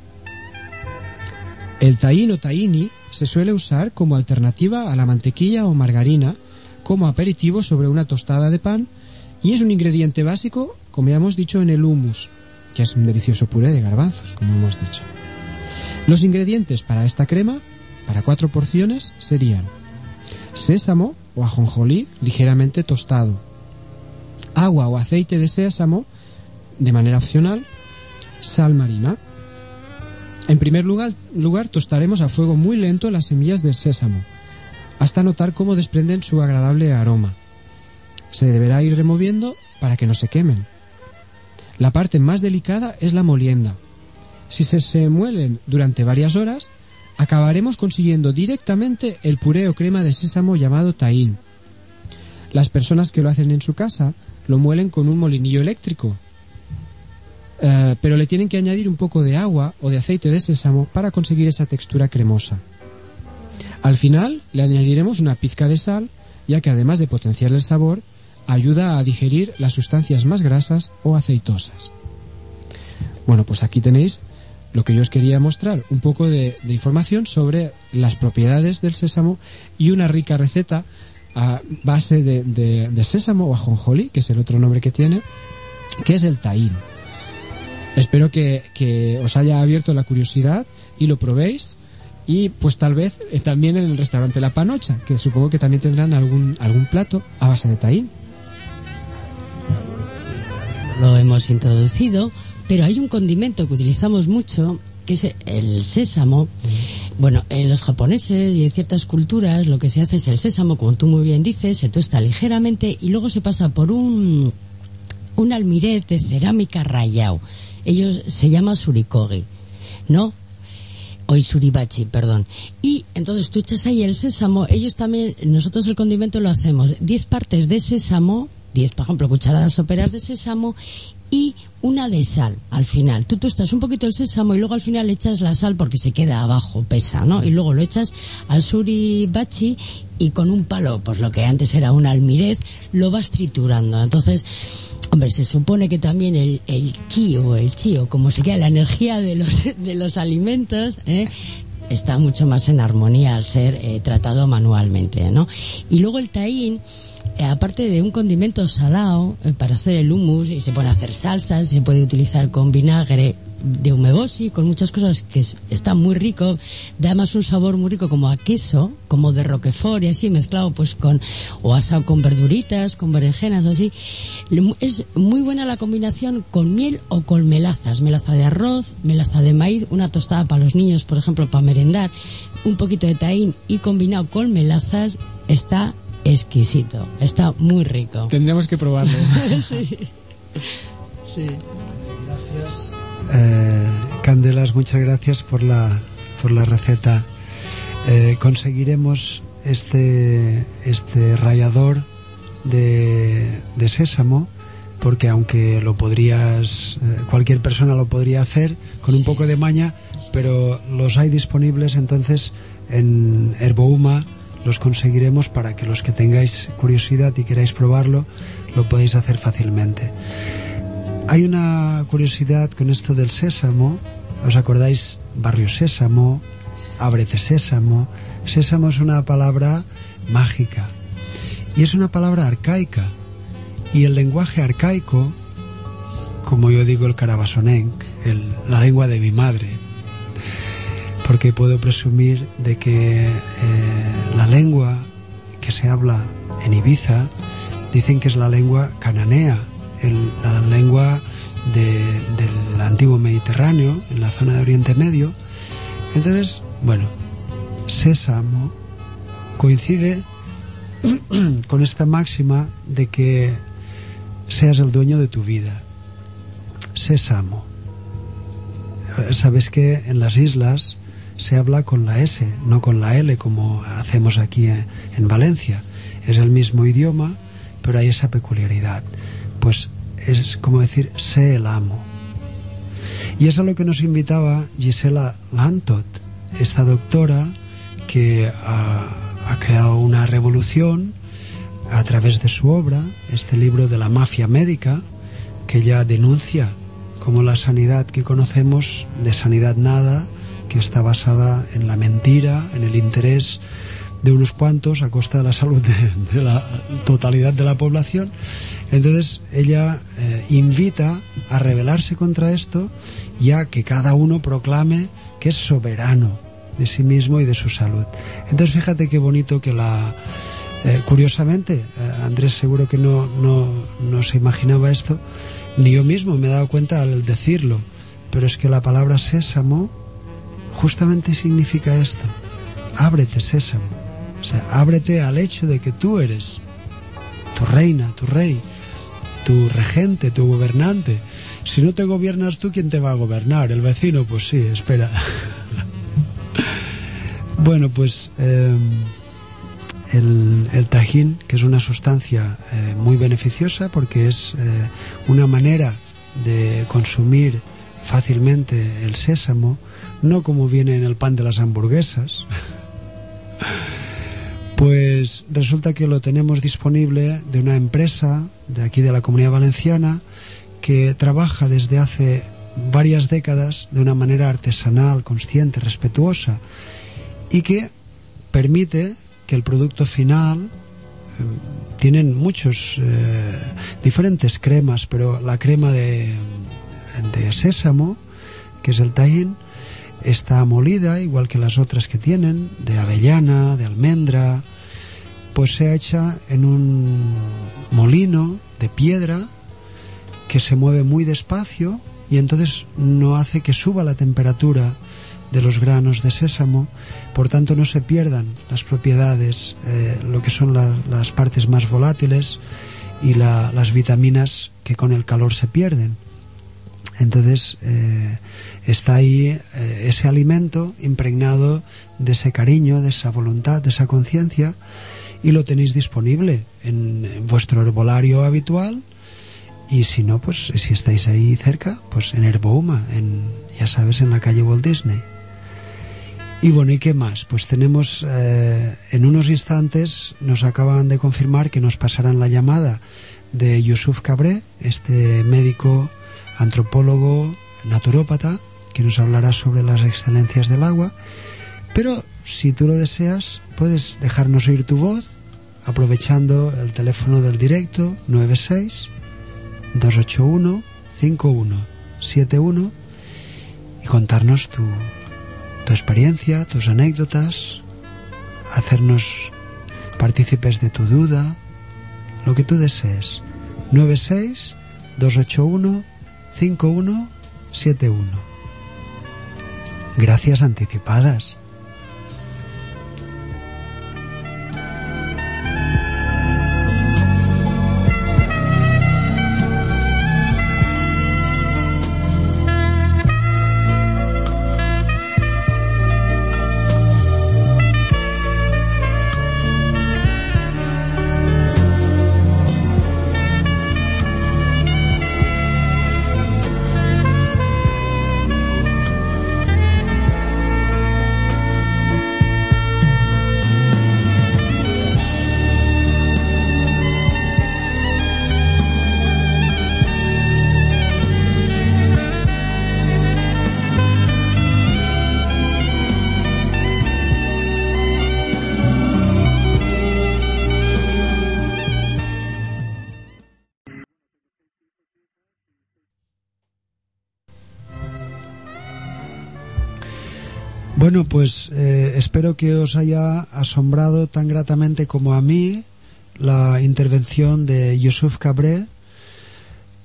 El tahín o tahini se suele usar como alternativa a la mantequilla o margarina, como aperitivo sobre una tostada de pan, y es un ingrediente básico, como ya hemos dicho, en el hummus, que es un delicioso puré de garbanzos, como hemos dicho. Los ingredientes para esta crema, para 4 porciones, serían sésamo o ajonjolí ligeramente tostado, agua o aceite de sésamo de manera opcional, sal marina. En primer lugar tostaremos a fuego muy lento las semillas del sésamo, hasta notar cómo desprenden su agradable aroma. Se deberá ir removiendo para que no se quemen. La parte más delicada es la molienda. Si se muelen durante varias horas, acabaremos consiguiendo directamente el puré o crema de sésamo llamado tahín. Las personas que lo hacen en su casa lo muelen con un molinillo eléctrico, pero le tienen que añadir un poco de agua o de aceite de sésamo para conseguir esa textura cremosa. Al final le añadiremos una pizca de sal, ya que además de potenciar el sabor, ayuda a digerir las sustancias más grasas o aceitosas. Bueno, pues aquí tenéis lo que yo os quería mostrar, un poco de información sobre las propiedades del sésamo y una rica receta a base de sésamo o ajonjolí, que es el otro nombre que tiene, que es el tahín. Espero que os haya abierto la curiosidad y lo probéis, y pues tal vez también en el restaurante La Panocha, que supongo que también tendrán algún plato a base de tahín. Lo hemos introducido, pero hay un condimento que utilizamos mucho, que es el sésamo. Bueno, en los japoneses y en ciertas culturas lo que se hace es el sésamo, como tú muy bien dices, se tuesta ligeramente y luego se pasa por un almirez de cerámica rayado. Ellos se llama surikogi, ¿no? O suribachi, perdón. Y entonces tú echas ahí el sésamo. Ellos también, nosotros el condimento lo hacemos 10 partes de sésamo, 10, por ejemplo, cucharadas soperas de sésamo y una de sal al final. Tú tostas un poquito el sésamo y luego al final echas la sal porque se queda abajo, pesa, ¿no? Y luego lo echas al suribachi y con un palo, pues lo que antes era un almirez, lo vas triturando. Entonces, hombre, se supone que también el ki o el chi, o como se llama, la energía de los alimentos, está mucho más en armonía al ser tratado manualmente, ¿no? Y luego el tahín, aparte de un condimento salado para hacer el hummus, y se pueden hacer salsas, se puede utilizar con vinagre de umeboshi, con muchas cosas que está muy rico, da además un sabor muy rico como a queso, como de roquefort y así, mezclado pues o asado con verduritas, con berenjenas o así. Es muy buena la combinación con miel o con melaza de arroz, melaza de maíz, una tostada para los niños, por ejemplo, para merendar, un poquito de tahín y combinado con melazas, está exquisito, está muy rico. Tendremos que probarlo. Sí. Sí. Gracias. Candelas, muchas gracias por la receta. Conseguiremos este rallador de sésamo, porque aunque lo podrías, cualquier persona lo podría hacer con un poco de maña, pero los hay disponibles, entonces en Herbouma los conseguiremos para que los que tengáis curiosidad y queráis probarlo lo podéis hacer fácilmente. Hay una curiosidad con esto del sésamo. ¿Os acordáis? Barrio Sésamo, Ábrete Sésamo. Sésamo es una palabra mágica y es una palabra arcaica, y el lenguaje arcaico, como yo digo el carabasonenc, la lengua de mi madre, porque puedo presumir de que la lengua que se habla en Ibiza dicen que es la lengua cananea, la lengua del antiguo Mediterráneo, en la zona de Oriente Medio. Entonces, bueno, sésamo coincide con esta máxima de que seas el dueño de tu vida. Sésamo. Sabes que en las islas se habla con la S, no con la L como hacemos aquí en Valencia. Es el mismo idioma, pero hay esa peculiaridad. Pues es como decir, sé el amo. Y es a lo que nos invitaba Gisela Lantot, esta doctora que ha creado una revolución a través de su obra, este libro de la mafia médica, que ella denuncia como la sanidad que conocemos, de sanidad nada, que está basada en la mentira, en el interés de unos cuantos a costa de la salud de la totalidad de la población. Entonces ella invita a rebelarse contra esto, ya que cada uno proclame que es soberano de sí mismo y de su salud. Entonces fíjate qué bonito que curiosamente, Andrés seguro que no se imaginaba esto, ni yo mismo me he dado cuenta al decirlo, pero es que la palabra sésamo justamente significa esto: ábrete, sésamo. O sea, ábrete al hecho de que tú eres tu reina, tu rey, tu regente, tu gobernante. Si no te gobiernas tú, ¿quién te va a gobernar? ¿El vecino? Pues sí, espera. Bueno, pues el tajín, que es una sustancia muy beneficiosa porque es una manera de consumir fácilmente el sésamo, no como viene en el pan de las hamburguesas. Pues resulta que lo tenemos disponible de una empresa de aquí de la Comunidad Valenciana que trabaja desde hace varias décadas de una manera artesanal, consciente, respetuosa, y que permite que el producto final tienen muchos diferentes cremas, pero la crema de sésamo, que es el tajín, está molida, igual que las otras que tienen, de avellana, de almendra, pues se echa en un molino de piedra que se mueve muy despacio y entonces no hace que suba la temperatura de los granos de sésamo, por tanto no se pierdan las propiedades, lo que son las partes más volátiles y las vitaminas que con el calor se pierden. Entonces está ahí ese alimento impregnado de ese cariño, de esa voluntad, de esa conciencia, y lo tenéis disponible en vuestro herbolario habitual, y si no, pues si estáis ahí cerca, pues en Herbouma, ya sabes, en la calle Walt Disney. Y bueno, ¿y qué más? Pues tenemos en unos instantes nos acaban de confirmar que nos pasarán la llamada de Youssouf Cabré, este médico antropólogo naturópata, que nos hablará sobre las excelencias del agua. Pero si tú lo deseas, puedes dejarnos oír tu voz aprovechando el teléfono del directo 96-281-5171 y contarnos tu experiencia, tus anécdotas, hacernos partícipes de tu duda, lo que tú desees. 96-281-5171. Gracias anticipadas. Bueno, pues espero que os haya asombrado tan gratamente como a mí la intervención de Youssouf Cabré,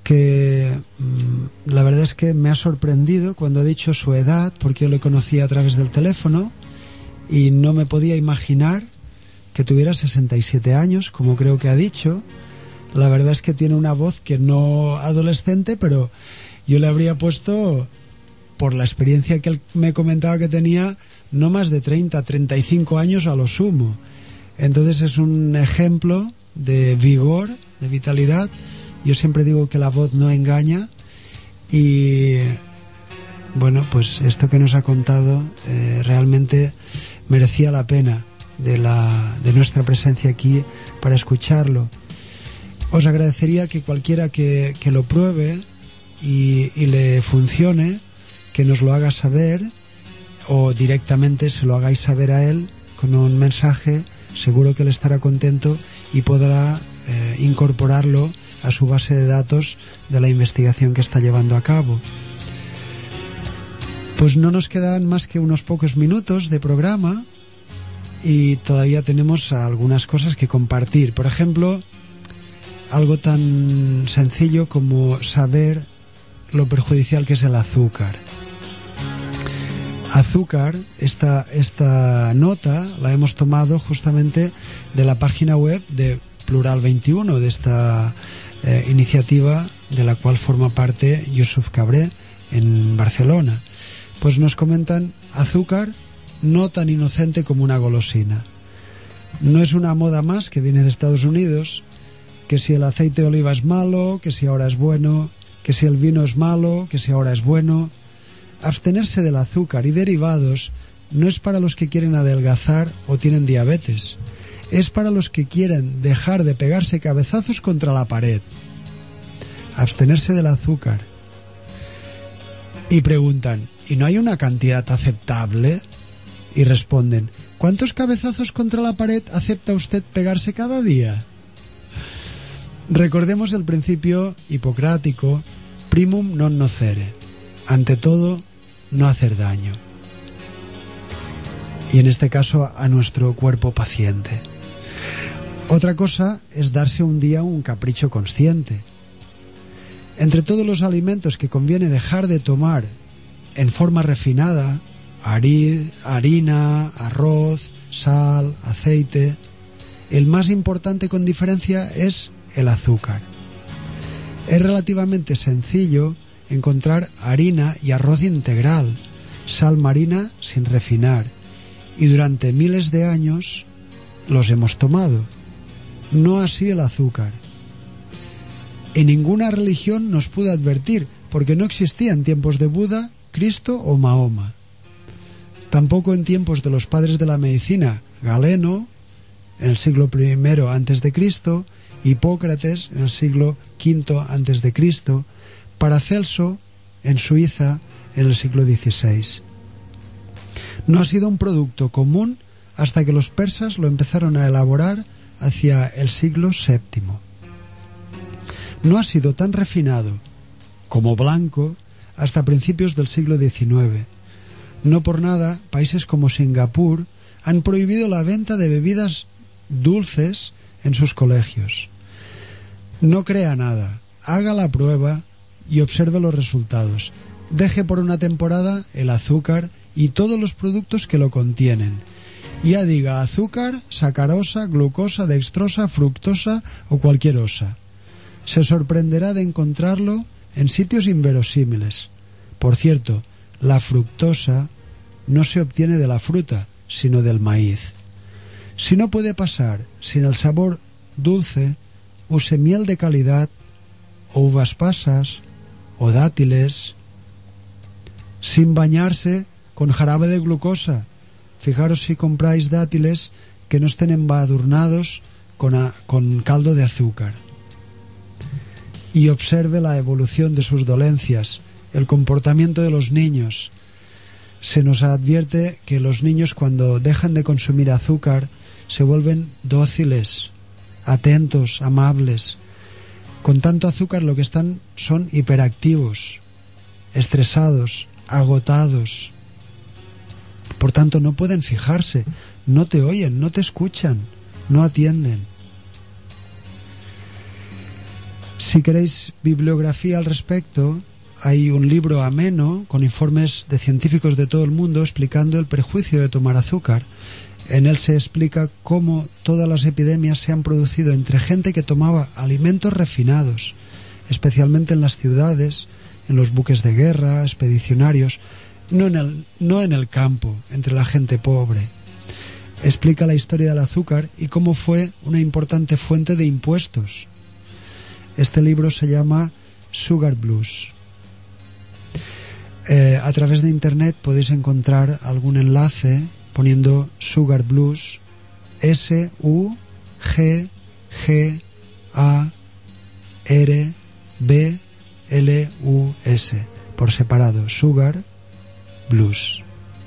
que la verdad es que me ha sorprendido cuando ha dicho su edad, porque yo le conocía a través del teléfono y no me podía imaginar que tuviera 67 años, como creo que ha dicho. La verdad es que tiene una voz que no adolescente, pero yo le habría puesto, por la experiencia que él me comentaba que tenía, no más de 30, 35 años a lo sumo. Entonces es un ejemplo de vigor, de vitalidad. Yo siempre digo que la voz no engaña y bueno, pues esto que nos ha contado realmente merecía la pena de nuestra presencia aquí para escucharlo. Os agradecería que cualquiera que lo pruebe y le funcione, que nos lo haga saber, o directamente se lo hagáis saber a él con un mensaje. Seguro que él estará contento y podrá incorporarlo a su base de datos de la investigación que está llevando a cabo. Pues no nos quedan más que unos pocos minutos de programa y todavía tenemos algunas cosas que compartir. Por ejemplo, algo tan sencillo como saber lo perjudicial que es el azúcar. Azúcar, esta nota la hemos tomado justamente de la página web de Plural 21, de esta iniciativa de la cual forma parte Yusuf Cabré en Barcelona. Pues nos comentan: azúcar no tan inocente como una golosina. No es una moda más que viene de Estados Unidos, que si el aceite de oliva es malo, que si ahora es bueno, que si el vino es malo, que si ahora es bueno. Abstenerse del azúcar y derivados no es para los que quieren adelgazar o tienen diabetes. Es para los que quieren dejar de pegarse cabezazos contra la pared. Abstenerse del azúcar. Y preguntan: ¿y no hay una cantidad aceptable? Y responden: ¿cuántos cabezazos contra la pared acepta usted pegarse cada día? Recordemos el principio hipocrático: primum non nocere. Ante todo, no hacer daño. Y en este caso a nuestro cuerpo paciente. Otra cosa es darse un día un capricho consciente. Entre todos los alimentos que conviene dejar de tomar en forma refinada, harina, arroz, sal, aceite, el más importante con diferencia es el azúcar. Es relativamente sencillo encontrar harina y arroz integral, sal marina sin refinar, y durante miles de años los hemos tomado. No así el azúcar. En ninguna religión nos pudo advertir, porque no existía en tiempos de Buda, Cristo o Mahoma. Tampoco en tiempos de los padres de la medicina, Galeno, en el siglo I a.C., Hipócrates, en el siglo V a.C., Paracelso, en Suiza, en el siglo XVI. No ha sido un producto común hasta que los persas lo empezaron a elaborar hacia el siglo VII. No ha sido tan refinado como blanco hasta principios del siglo XIX. No por nada, países como Singapur han prohibido la venta de bebidas dulces en sus colegios. No crea nada, haga la prueba y observe los resultados. Deje por una temporada el azúcar y todos los productos que lo contienen. Ya diga azúcar, sacarosa, glucosa, dextrosa, fructosa o cualquier osa. Se sorprenderá de encontrarlo en sitios inverosímiles. Por cierto, la fructosa no se obtiene de la fruta, sino del maíz. Si no puede pasar sin el sabor dulce, use miel de calidad o uvas pasas o dátiles, sin bañarse con jarabe de glucosa. Fijaros si compráis dátiles que no estén embadurnados con caldo de azúcar. Y observe la evolución de sus dolencias, el comportamiento de los niños. Se nos advierte que los niños, cuando dejan de consumir azúcar, se vuelven dóciles, atentos, amables. Con tanto azúcar lo que están son hiperactivos, estresados, agotados. Por tanto, no pueden fijarse, no te oyen, no te escuchan, no atienden. Si queréis bibliografía al respecto, hay un libro ameno con informes de científicos de todo el mundo explicando el perjuicio de tomar azúcar. En él se explica cómo todas las epidemias se han producido entre gente que tomaba alimentos refinados, especialmente en las ciudades, en los buques de guerra, expedicionarios, no en el campo, entre la gente pobre. Explica la historia del azúcar y cómo fue una importante fuente de impuestos. Este libro se llama Sugar Blues. A través de internet podéis encontrar algún enlace poniendo Sugar Blues, SUGGARBLUS, por separado, Sugar Blues.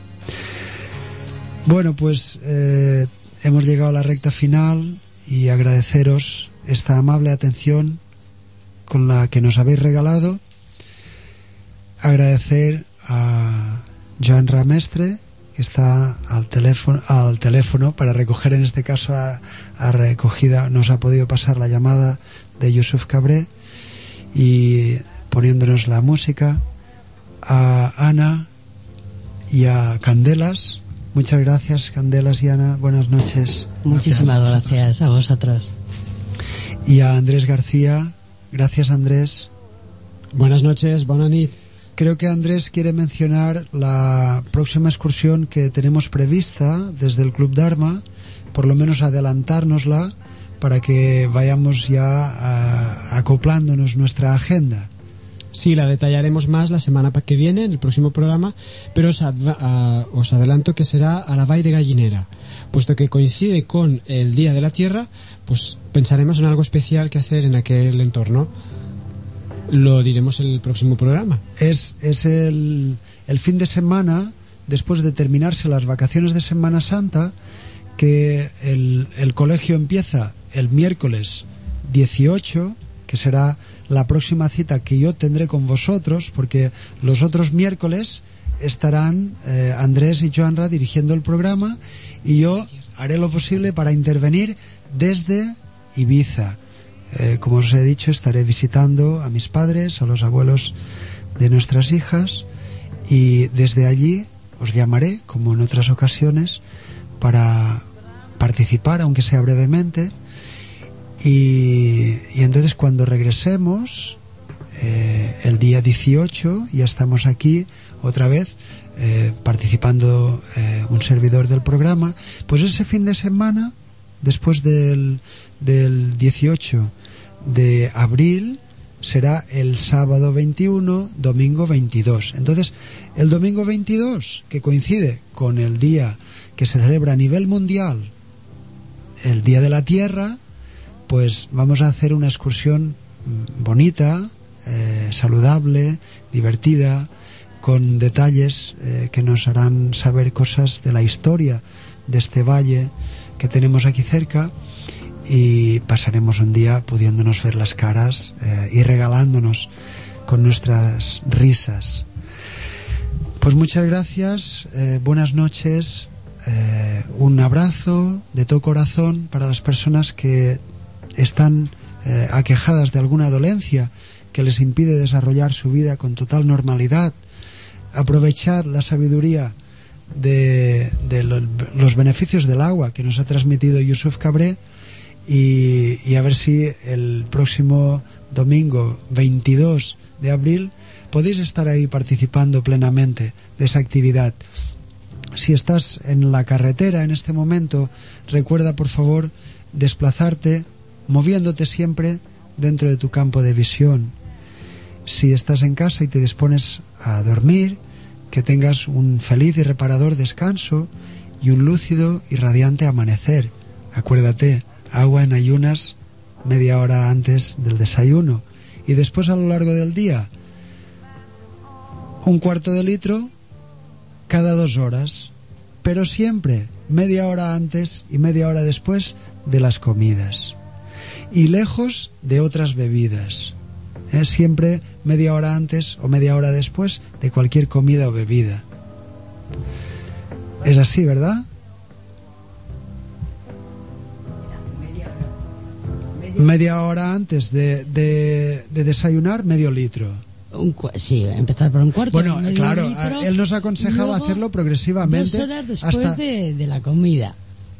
Bueno, pues hemos llegado a la recta final y agradeceros esta amable atención con la que nos habéis regalado. Agradecer a Joan Ramestre, que está al teléfono para recoger, en este caso nos ha podido pasar la llamada de Yusuf Cabré y poniéndonos la música, a Ana y a Candelas. Muchas gracias, Candelas y Ana, buenas noches. Muchísimas gracias a vosotros. Y a Andrés García, gracias Andrés. Buenas noches, buena nit. Creo que Andrés quiere mencionar la próxima excursión que tenemos prevista desde el Club Dharma, por lo menos adelantárnosla para que vayamos ya acoplándonos nuestra agenda. Sí, la detallaremos más la semana que viene en el próximo programa, pero os adelanto que será a la Vall de Gallinera. Puesto que coincide con el Día de la Tierra, pues pensaremos en algo especial que hacer en aquel entorno. Lo diremos en el próximo programa. Es el fin de semana, después de terminarse las vacaciones de Semana Santa, que el colegio empieza el miércoles 18, que será la próxima cita que yo tendré con vosotros, porque los otros miércoles estarán Andrés y Joanra dirigiendo el programa y yo haré lo posible para intervenir desde Ibiza. Como os he dicho, estaré visitando a mis padres, a los abuelos de nuestras hijas, y desde allí os llamaré, como en otras ocasiones, para participar, aunque sea brevemente. Y entonces cuando regresemos el día 18 ya estamos aquí otra vez participando un servidor del programa. Pues ese fin de semana, después del 18 de abril, será el sábado 21, domingo 22. Entonces el domingo 22, que coincide con el día que se celebra a nivel mundial, el Día de la Tierra, pues vamos a hacer una excursión bonita, saludable, divertida, con detalles que nos harán saber cosas de la historia de este valle que tenemos aquí cerca, y pasaremos un día pudiéndonos ver las caras y regalándonos con nuestras risas. Pues muchas gracias, buenas noches, un abrazo de todo corazón para las personas que están aquejadas de alguna dolencia que les impide desarrollar su vida con total normalidad. Aprovechar la sabiduría de los beneficios del agua que nos ha transmitido Yusuf Cabré, y a ver si el próximo domingo 22 de abril podéis estar ahí participando plenamente de esa actividad. Si estás en la carretera en este momento, recuerda por favor desplazarte moviéndote siempre dentro de tu campo de visión. Si estás en casa y te dispones a dormir, que tengas un feliz y reparador descanso y un lúcido y radiante amanecer. Acuérdate, agua en ayunas media hora antes del desayuno, y después a lo largo del día 1/4 de litro cada 2 horas, pero siempre media hora antes y media hora después de las comidas, y lejos de otras bebidas. Siempre media hora antes o media hora después de cualquier comida o bebida. Es así, Media hora antes de desayunar, medio litro. Sí, empezar por un cuarto. Bueno, claro, litro, él nos aconsejaba hacerlo progresivamente. 2 horas después hasta, de la comida.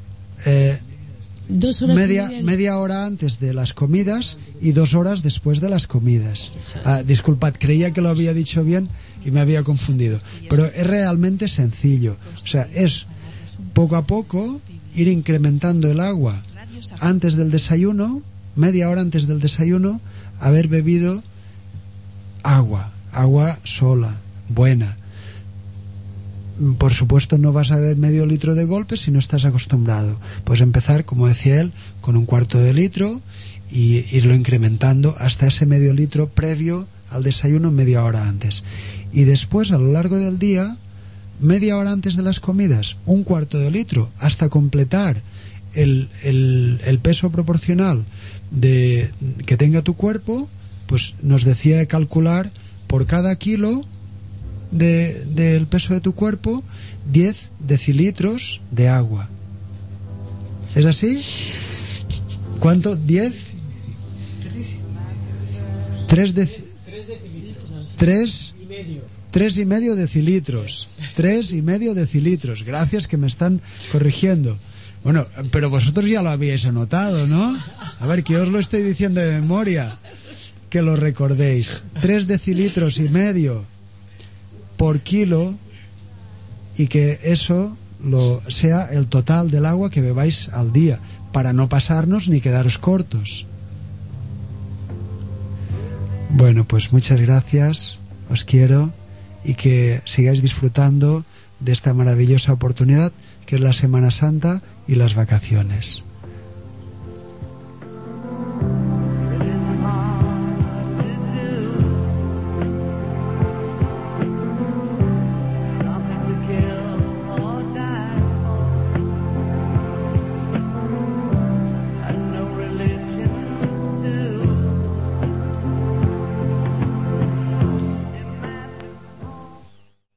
2 horas media hora antes de las comidas y 2 horas después de las comidas. Disculpad, creía que lo había dicho bien y me había confundido. Pero es realmente sencillo. O sea, es poco a poco ir incrementando el agua. Antes del desayuno, media hora antes del desayuno, haber bebido agua sola, buena. Por supuesto no vas a beber medio litro de golpe si no estás acostumbrado. Puedes empezar, como decía él, con un cuarto de litro y irlo incrementando hasta ese medio litro previo al desayuno, media hora antes. Y después, a lo largo del día, media hora antes de las comidas, un cuarto de litro, hasta completar el peso proporcional que tenga tu cuerpo. Pues nos decía de calcular por cada kilo del peso de tu cuerpo 10 decilitros de agua. ¿Es así? ¿Cuánto? ¿10? 3,5 decilitros. 3,5 decilitros. Gracias, que me están corrigiendo. Bueno, pero vosotros ya lo habíais anotado, ¿no? A ver, que os lo estoy diciendo de memoria, que lo recordéis. 3,5 decilitros por kilo, y que eso sea el total del agua que bebáis al día, para no pasarnos ni quedaros cortos. Bueno, pues muchas gracias, os quiero, y que sigáis disfrutando de esta maravillosa oportunidad que es la Semana Santa y las vacaciones.